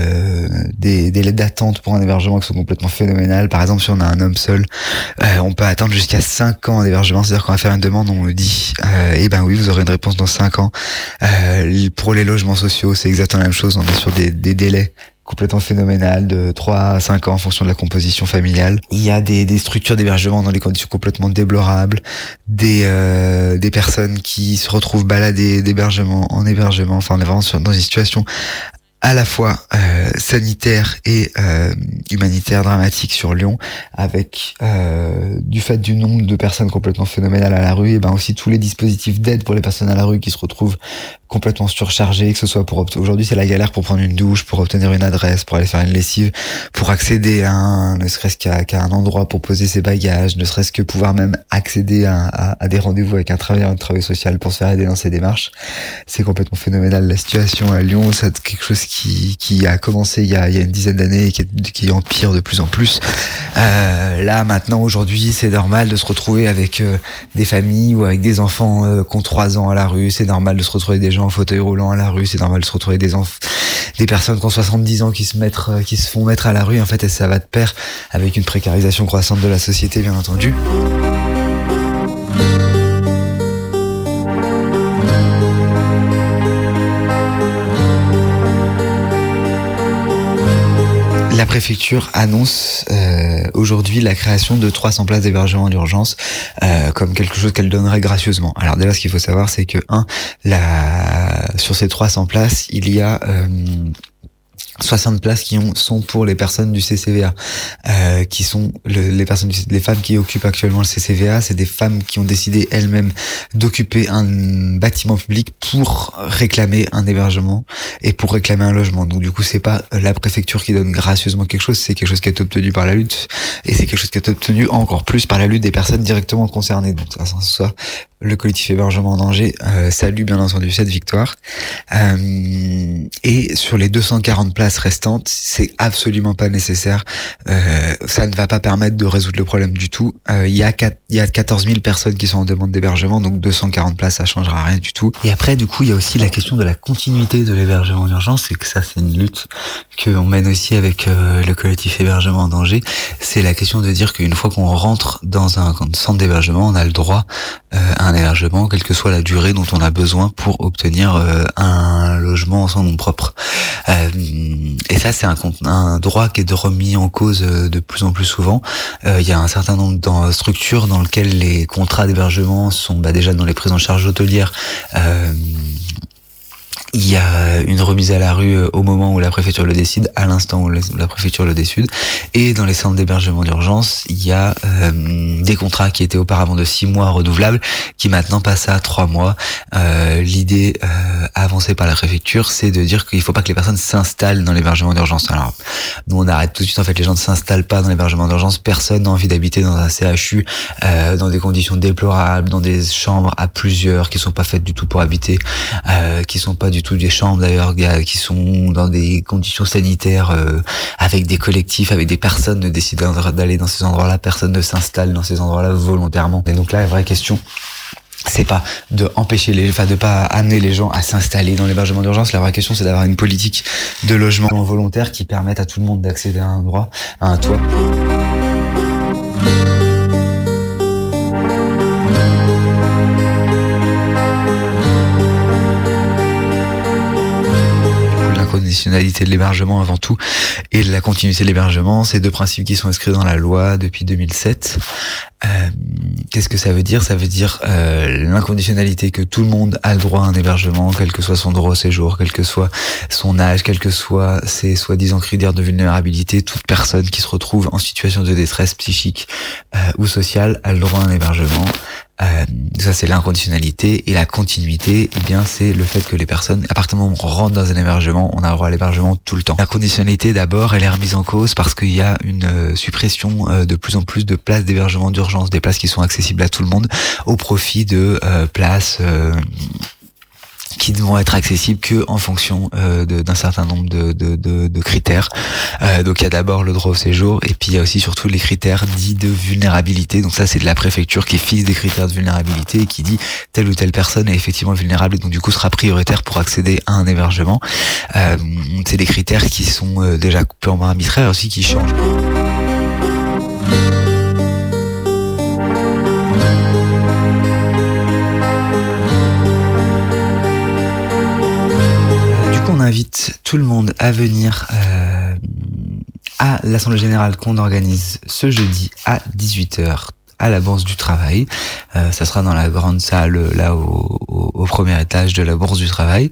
Speaker 1: des délais d'attente pour un hébergement qui sont complètement phénoménales. Par exemple, si on a un homme seul, on peut attendre jusqu'à 5 ans d'hébergement. C'est-à-dire qu'on va faire une demande, on me dit eh ben oui, vous aurez une réponse dans 5 ans. Pour les logements sociaux, c'est exactement la même chose. On est sur des délais complètement phénoménal de 3 à 5 ans en fonction de la composition familiale. Il y a des structures d'hébergement dans des conditions complètement déplorables, des personnes qui se retrouvent baladées d'hébergement en hébergement. Enfin, on est vraiment dans une situation à la fois sanitaire et humanitaire dramatique sur Lyon, avec du fait du nombre de personnes complètement phénoménales à la rue, et ben aussi tous les dispositifs d'aide pour les personnes à la rue qui se retrouvent complètement surchargés, que ce soit aujourd'hui c'est la galère pour prendre une douche, pour obtenir une adresse, pour aller faire une lessive, pour accéder à ne serait-ce qu'à un endroit pour poser ses bagages, ne serait-ce que pouvoir même accéder à des rendez-vous avec un travailleur, un travail social pour se faire aider dans ses démarches. C'est complètement phénoménal la situation à Lyon. C'est quelque chose qui a commencé il y a une dizaine d'années et qui empire de plus en plus. Là maintenant aujourd'hui c'est normal de se retrouver avec des familles ou avec des enfants qui ont 3 ans à la rue. C'est normal de se retrouver des gens en fauteuil roulant à la rue. C'est normal de se retrouver des personnes qui ont 70 ans qui se font mettre à la rue en fait, et ça va de pair avec une précarisation croissante de la société bien entendu. La préfecture annonce aujourd'hui la création de 300 places d'hébergement d'urgence comme quelque chose qu'elle donnerait gracieusement. Alors déjà, ce qu'il faut savoir, c'est que sur ces 300 places, il y a 60 places sont pour les personnes du CCVA, qui sont les femmes qui occupent actuellement le CCVA. C'est des femmes qui ont décidé elles-mêmes d'occuper un bâtiment public pour réclamer un hébergement et pour réclamer un logement. Donc du coup, c'est pas la préfecture qui donne gracieusement quelque chose, c'est quelque chose qui est obtenu par la lutte, et c'est quelque chose qui est obtenu encore plus par la lutte des personnes directement concernées. Donc ça, ce soit le collectif Hébergement en danger salue bien entendu cette victoire. Et sur les 240 places restantes, c'est absolument pas nécessaire. Ça ne va pas permettre de résoudre le problème du tout. Il y a 14 000 personnes qui sont en demande d'hébergement, donc 240 places, ça changera rien du tout. Et après, du coup, il y a aussi la question de la continuité de l'hébergement d'urgence, c'est que ça, c'est une lutte qu'on mène aussi avec le collectif Hébergement en danger. C'est la question de dire qu'une fois qu'on rentre dans un centre d'hébergement, on a le droit à un hébergement, quelle que soit la durée dont on a besoin pour obtenir un logement en son nom propre. Et ça, c'est un droit qui est remis en cause de plus en plus souvent. Il y a un certain nombre de structures dans lesquelles les contrats d'hébergement sont déjà dans les prises en charge hôtelières. Il y a une remise à la rue au moment où la préfecture le décide, à l'instant où la préfecture le décide. Et dans les centres d'hébergement d'urgence, il y a des contrats qui étaient auparavant de 6 mois renouvelables, qui maintenant passent à 3 mois. L'idée avancée par la préfecture, c'est de dire qu'il ne faut pas que les personnes s'installent dans l'hébergement d'urgence. Alors, nous, on arrête tout de suite. En fait, les gens ne s'installent pas dans l'hébergement d'urgence. Personne n'a envie d'habiter dans un CHU dans des conditions déplorables, dans des chambres à plusieurs qui sont pas faites du tout pour habiter, qui sont pas du tout des chambres d'ailleurs qui sont dans des conditions sanitaires avec des collectifs, avec des personnes ne décident d'aller dans ces endroits-là, personne ne s'installe dans ces endroits-là volontairement. Et donc là, la vraie question, c'est pas de de pas amener les gens à s'installer dans l'hébergement d'urgence. La vraie question, c'est d'avoir une politique de logement volontaire qui permette à tout le monde d'accéder à un droit, à un toit. Conditionnalité de l'hébergement avant tout et la continuité de l'hébergement, c'est deux principes qui sont inscrits dans la loi depuis 2007. Qu'est-ce que ça veut dire ? Ça veut dire l'inconditionnalité que tout le monde a le droit à un hébergement, quel que soit son droit au séjour, quel que soit son âge, quel que soit ses soi-disant critères de vulnérabilité. Toute personne qui se retrouve en situation de détresse psychique ou sociale a le droit à un hébergement. Ça, c'est l'inconditionnalité. Et la continuité, eh bien, c'est le fait que les personnes, à partir du moment où on rentre dans un hébergement, on a le droit à l'hébergement tout le temps. La conditionnalité, d'abord, elle est remise en cause parce qu'il y a une suppression de plus en plus de places d'hébergement d'urgence, des places qui sont accessibles à tout le monde au profit de places qui ne vont être accessibles que en fonction d'un certain nombre de critères. Donc il y a d'abord le droit au séjour et puis il y a aussi surtout les critères dits de vulnérabilité. Donc ça, c'est de la préfecture qui fixe des critères de vulnérabilité et qui dit telle ou telle personne est effectivement vulnérable et donc du coup sera prioritaire pour accéder à un hébergement. C'est des critères qui sont déjà purement arbitraires aussi, qui changent. On invite tout le monde à venir à l'Assemblée Générale qu'on organise ce jeudi à 18h à la Bourse du Travail. Ça sera dans la grande salle là au premier étage de la Bourse du Travail.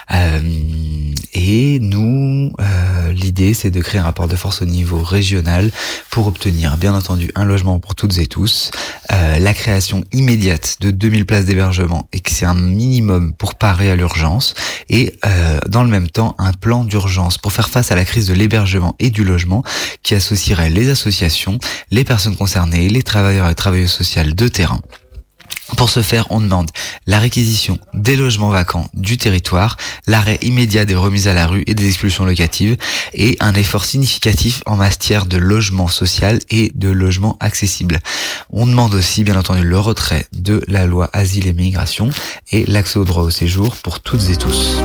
Speaker 1: Et nous, l'idée, c'est de créer un rapport de force au niveau régional pour obtenir, bien entendu, un logement pour toutes et tous, la création immédiate de 2000 places d'hébergement et que c'est un minimum pour parer à l'urgence, et dans le même temps, un plan d'urgence pour faire face à la crise de l'hébergement et du logement qui associerait les associations, les personnes concernées, les travailleurs et travailleuses sociales de terrain. Pour ce faire, on demande la réquisition des logements vacants du territoire, l'arrêt immédiat des remises à la rue et des expulsions locatives et un effort significatif en matière de logement social et de logement accessible. On demande aussi, bien entendu, le retrait de la loi Asile et Migration et l'accès au droit au séjour pour toutes et tous.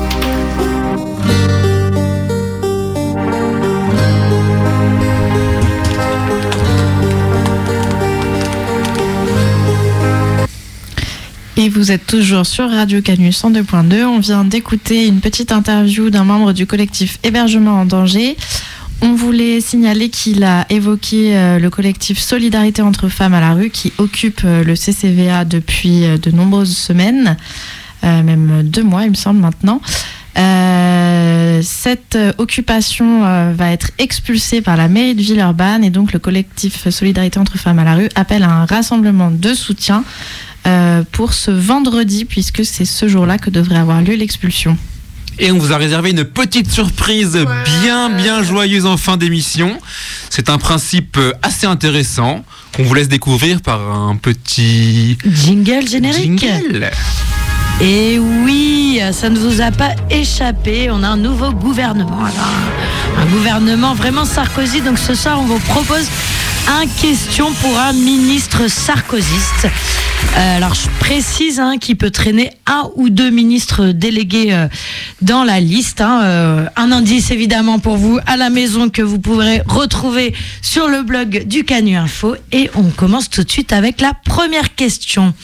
Speaker 12: Et vous êtes toujours sur Radio Canu 102.2. On vient d'écouter une petite interview d'un membre du collectif Hébergement en danger. On voulait signaler qu'il a évoqué le collectif Solidarité entre femmes à la rue qui occupe le CCVA depuis de nombreuses semaines, même 2 mois il me semble maintenant. Cette occupation va être expulsée par la mairie de Villeurbanne et donc le collectif Solidarité entre femmes à la rue appelle à un rassemblement de soutien pour ce vendredi puisque c'est ce jour-là que devrait avoir lieu l'expulsion.
Speaker 11: Et on vous a réservé une petite surprise bien joyeuse en fin d'émission. C'est un principe assez intéressant qu'on vous laisse découvrir par un petit
Speaker 16: jingle générique.
Speaker 11: Jingle.
Speaker 16: Et oui, ça ne vous a pas échappé, on a un nouveau gouvernement. Alors, un gouvernement vraiment Sarkozy. Donc ce soir, on vous propose une question pour un ministre sarkozyste. Alors je précise qu'il peut traîner 1 ou 2 ministres délégués dans la liste. Un indice évidemment pour vous à la maison que vous pourrez retrouver sur le blog du Canu Info. Et on commence tout de suite avec la première question.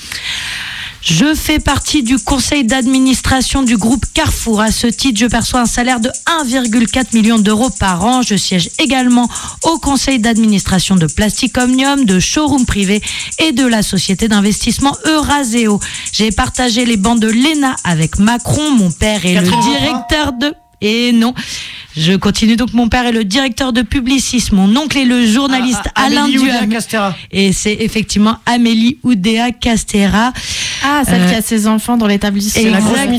Speaker 16: Je fais partie du conseil d'administration du groupe Carrefour. À ce titre, je perçois un salaire de 1,4 million d'euros par an. Je siège également au conseil d'administration de Plastic Omnium, de Showroom Privé et de la société d'investissement Euraseo. J'ai partagé les bancs de l'ENA avec Macron. Mon père est le directeur de... Et non, je continue donc. Mon père est le directeur de Publicis. Mon oncle est le journaliste Alain Duhamel. Et c'est effectivement Amélie Oudéa Castéra.
Speaker 12: Ah, celle qui a ses enfants dans l'établissement.
Speaker 13: C'est la grosse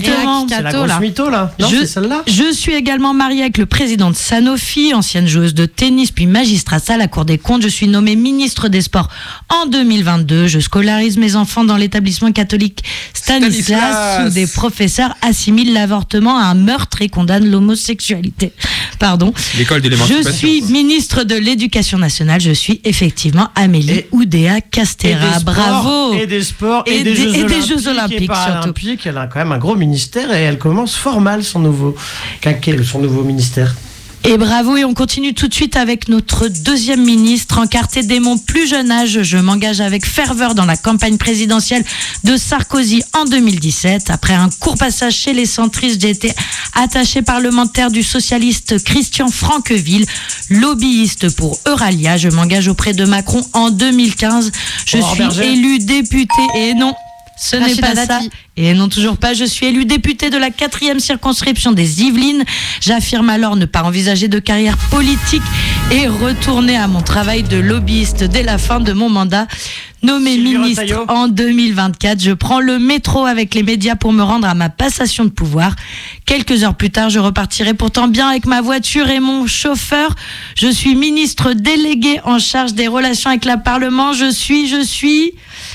Speaker 13: mytho, là. Non, c'est celle-là.
Speaker 16: Je suis également mariée avec le président de Sanofi, ancienne joueuse de tennis, puis magistrate à la Cour des comptes. Je suis nommée ministre des Sports en 2022. Je scolarise mes enfants dans l'établissement catholique Stanislas, où des professeurs assimilent l'avortement à un meurtre et condamnent l'homosexualité. Pardon.
Speaker 11: L'école de l'émancipation.
Speaker 16: Je suis ministre de l'Éducation nationale. Je suis effectivement Amélie Oudéa Castéra. Bravo.
Speaker 13: Et des sports et des Jeux olympiques et paralympiques. Elle a quand même un gros ministère et elle commence fort mal son nouveau ministère.
Speaker 16: Et bravo, et on continue tout de suite avec notre deuxième ministre. Encarté dès mon plus jeune âge, je m'engage avec ferveur dans la campagne présidentielle de Sarkozy en 2017. Après un court passage chez les centristes, j'ai été attaché parlementaire du socialiste Christian Franqueville, lobbyiste pour Euralia. Je m'engage auprès de Macron en 2015. Je suis élu député et non... Ce n'est pas ça. Et non, toujours pas. Je suis élu député de la 4e circonscription des Yvelines. J'affirme alors ne pas envisager de carrière politique et retourner à mon travail de lobbyiste dès la fin de mon mandat. Nommé ministre en 2024, je prends le métro avec les médias pour me rendre à ma passation de pouvoir. Quelques heures plus tard, je repartirai pourtant bien avec ma voiture et mon chauffeur. Je suis ministre délégué en charge des relations avec le Parlement. Je suis...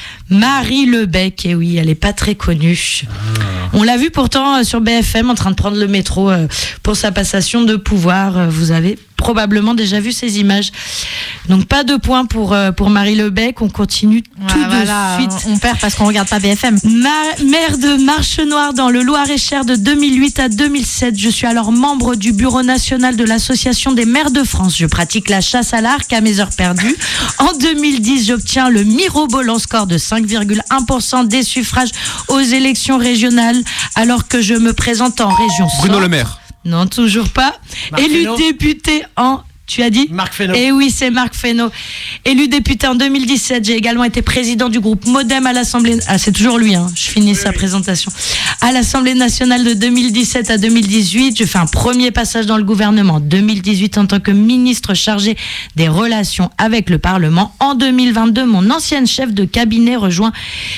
Speaker 16: Marie Lebec, et oui, elle est pas très connue. On l'a vu pourtant sur BFM en train de prendre le métro pour sa passation de pouvoir. Vous avez probablement déjà vu ces images. Donc pas de points pour Marie Lebec. On continue tout de suite.
Speaker 12: On perd parce qu'on regarde pas BFM.
Speaker 16: Maire de Marche-Noire dans le Loir-et-Cher de 2008 à 2007. Je suis alors membre du bureau national de l'Association des maires de France. Je pratique la chasse à l'arc à mes heures perdues. En 2010, j'obtiens le mirobolant score de 5,1% des suffrages aux élections régionales alors que je me présente en région Centre.
Speaker 11: Bruno Le Maire.
Speaker 16: Non, toujours pas. Élu député en... Tu as dit
Speaker 13: Marc Fesneau.
Speaker 16: Eh oui, c'est Marc Fesneau. Élu député en 2017, j'ai également été président du groupe Modem à l'Assemblée... Ah, c'est toujours lui, je finis sa présentation. À l'Assemblée nationale de 2017 à 2018, je fais un premier passage dans le gouvernement. En 2018, en tant que ministre chargé des relations avec le Parlement. En 2022, mon ancienne chef de cabinet rejoint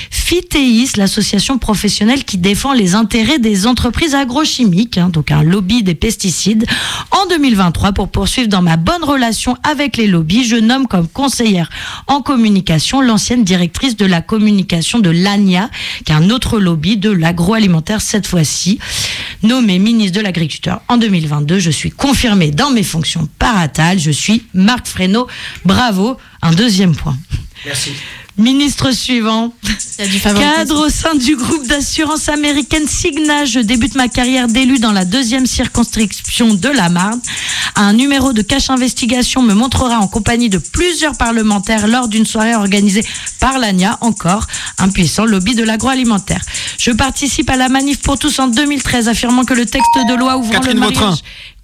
Speaker 16: FITEIS, l'association professionnelle qui défend les intérêts des entreprises agrochimiques, donc un lobby des pesticides. En 2023, pour poursuivre dans ma bonne relation avec les lobbies, je nomme comme conseillère en communication l'ancienne directrice de la communication de l'ANIA, qui est un autre lobby de l'agroalimentaire cette fois-ci. Nommée ministre de l'Agriculture en 2022, je suis confirmée dans mes fonctions paratales. Je suis Marc Fesneau. Bravo, un deuxième point.
Speaker 13: Merci.
Speaker 16: Ministre suivant, cadre au sein du groupe d'assurance américaine Cigna. Je débute ma carrière d'élu dans la 2e circonscription de la Marne. Un numéro de Cache Investigation me montrera en compagnie de plusieurs parlementaires lors d'une soirée organisée par l'ANIA, encore un puissant lobby de l'agroalimentaire. Je participe à la manif pour tous en 2013, affirmant que le texte de loi ouvrant le mariage...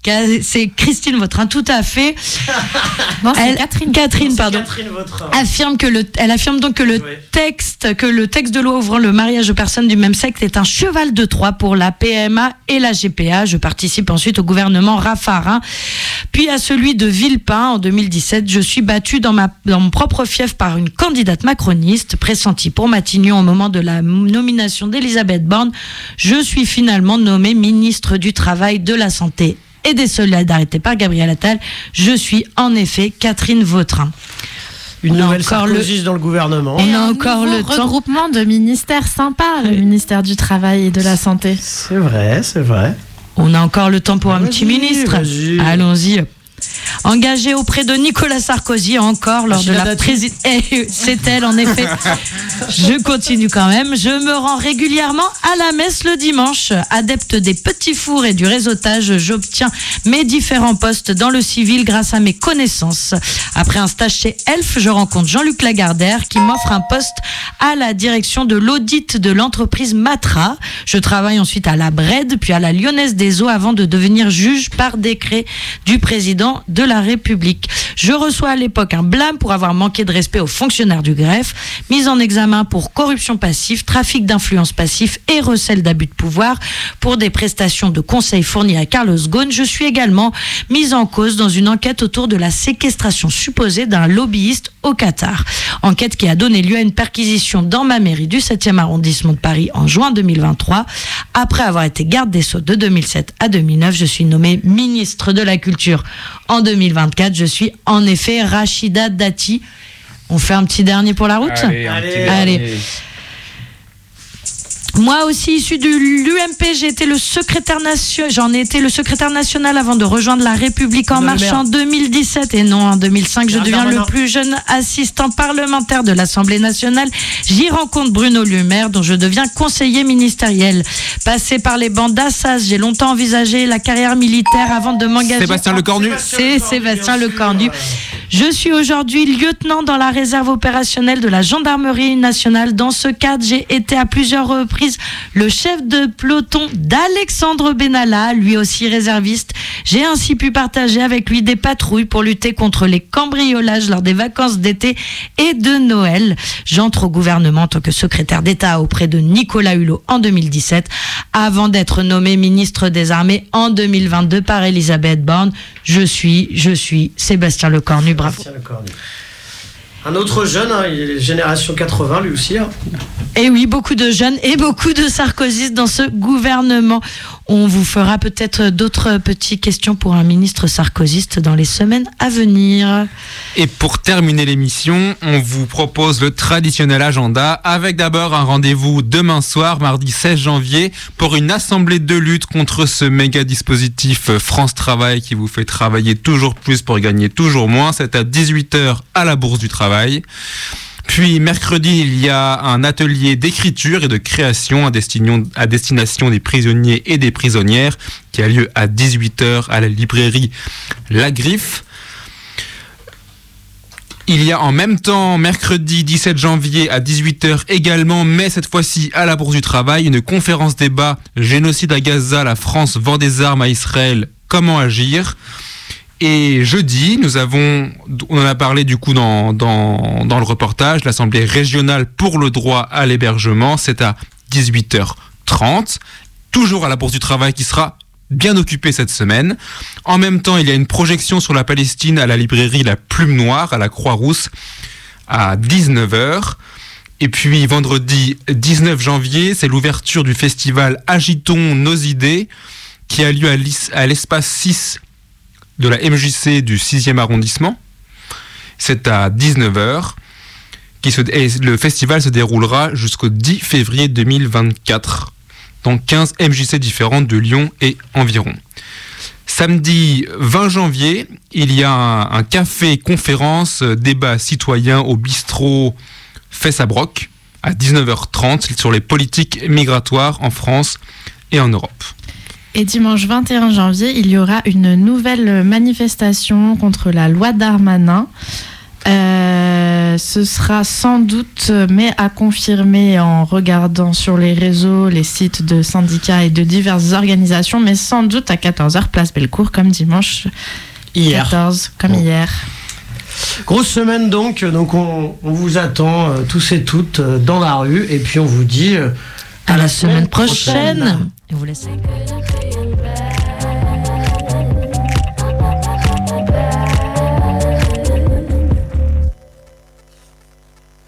Speaker 16: C'est Christine Vautrin, tout à fait.
Speaker 12: Non, c'est Catherine.
Speaker 16: Catherine, pardon.
Speaker 13: Catherine Vautrin.
Speaker 16: Elle affirme donc que le texte de loi ouvrant le mariage aux personnes du même sexe est un cheval de Troie pour la PMA et la GPA. Je participe ensuite au gouvernement Raffarin, puis à celui de Villepin en 2017. Je suis battue dans mon propre fief par une candidate macroniste, pressentie pour Matignon au moment de la nomination d'Elisabeth Borne. Je suis finalement nommée ministre du Travail, de la Santé et des Solidarités par Gabriel Attal. Je suis en effet Catherine Vautrin.
Speaker 13: Une nouvelle Sarkozy dans le gouvernement.
Speaker 16: On a encore le
Speaker 12: regroupement de ministères sympas, le ministère du Travail et de la Santé.
Speaker 13: C'est vrai, c'est vrai.
Speaker 16: On a encore le temps pour un petit ministre. Allons-y. Engagée auprès de Nicolas Sarkozy encore lors de la présidence. C'est elle en effet. Je continue quand même. Je me rends régulièrement à la messe le dimanche. Adepte des petits fours et du réseautage, j'obtiens mes différents postes dans le civil grâce à mes connaissances. Après un stage chez Elf, je rencontre Jean-Luc Lagardère qui m'offre un poste à la direction de l'audit de l'entreprise Matra. Je travaille ensuite à la Bred, puis à la Lyonnaise des Eaux avant de devenir juge par décret du président de la République. Je reçois à l'époque un blâme pour avoir manqué de respect aux fonctionnaires du greffe, mise en examen pour corruption passive, trafic d'influence passif et recel d'abus de pouvoir pour des prestations de conseil fournies à Carlos Ghosn. Je suis également mise en cause dans une enquête autour de la séquestration supposée d'un lobbyiste au Qatar. Enquête qui a donné lieu à une perquisition dans ma mairie du 7e arrondissement de Paris en juin 2023. Après avoir été garde des Sceaux de 2007 à 2009, je suis nommée ministre de la Culture. En 2024, je suis en effet Rachida Dati. On fait un petit dernier pour la route ? Allez. Moi aussi, issu de l'UMP, j'en ai été le secrétaire national avant de rejoindre La République En Marche en 2017. Et non, en 2005, je deviens le plus jeune assistant parlementaire de l'Assemblée nationale. J'y rencontre Bruno Le Maire, dont je deviens conseiller ministériel. Passé par les bancs d'Assas, j'ai longtemps envisagé la carrière militaire avant de m'engager.
Speaker 11: Sébastien Lecornu.
Speaker 16: C'est Sébastien Lecornu. Je suis aujourd'hui lieutenant dans la réserve opérationnelle de la gendarmerie nationale. Dans ce cadre, j'ai été à plusieurs reprises le chef de peloton d'Alexandre Benalla, lui aussi réserviste. J'ai ainsi pu partager avec lui des patrouilles pour lutter contre les cambriolages lors des vacances d'été et de Noël. J'entre au gouvernement en tant que secrétaire d'État auprès de Nicolas Hulot en 2017, avant d'être nommé ministre des Armées en 2022 par Elisabeth Borne. Je suis Sébastien Lecornu, bravo.
Speaker 13: Un autre jeune, il est génération 80 lui aussi.
Speaker 16: Et oui, beaucoup de jeunes et beaucoup de sarkozystes dans ce gouvernement. On vous fera peut-être d'autres petites questions pour un ministre sarkozyste dans les semaines à venir.
Speaker 11: Et pour terminer l'émission, on vous propose le traditionnel agenda avec d'abord un rendez-vous demain soir, mardi 16 janvier, pour une assemblée de lutte contre ce méga dispositif France Travail qui vous fait travailler toujours plus pour gagner toujours moins. C'est à 18h à la Bourse du Travail. Puis mercredi, il y a un atelier d'écriture et de création à destination des prisonniers et des prisonnières qui a lieu à 18h à la librairie La Griffe. Il y a en même temps, mercredi 17 janvier à 18h également, mais cette fois-ci à la Bourse du Travail, une conférence débat « Génocide à Gaza, la France vend des armes à Israël, comment agir ?» Et jeudi, on en a parlé du coup dans le reportage, l'Assemblée régionale pour le droit à l'hébergement, c'est à 18h30, toujours à la Bourse du Travail qui sera bien occupée cette semaine. En même temps, il y a une projection sur la Palestine à la librairie La Plume Noire, à la Croix-Rousse, à 19h. Et puis vendredi 19 janvier, c'est l'ouverture du festival Agitons nos idées, qui a lieu à l'espace 6 de la MJC du 6e arrondissement. C'est à 19h. Et le festival se déroulera jusqu'au 10 février 2024 dans 15 MJC différentes de Lyon et environ. Samedi 20 janvier, il y a un café-conférence débat citoyen au bistrot Fesse à Broc à 19h30 sur les politiques migratoires en France et en Europe.
Speaker 12: Et dimanche 21 janvier, il y aura une nouvelle manifestation contre la loi Darmanin Ce sera sans doute, mais à confirmer en regardant sur les réseaux, les sites de syndicats et de diverses organisations, mais sans doute à 14h, place Bellecour, comme dimanche
Speaker 13: hier.
Speaker 12: 14, comme hier.
Speaker 13: Grosse semaine donc on vous attend tous et toutes dans la rue, et puis on vous dit
Speaker 16: à la semaine prochaine. Et on vous laisse.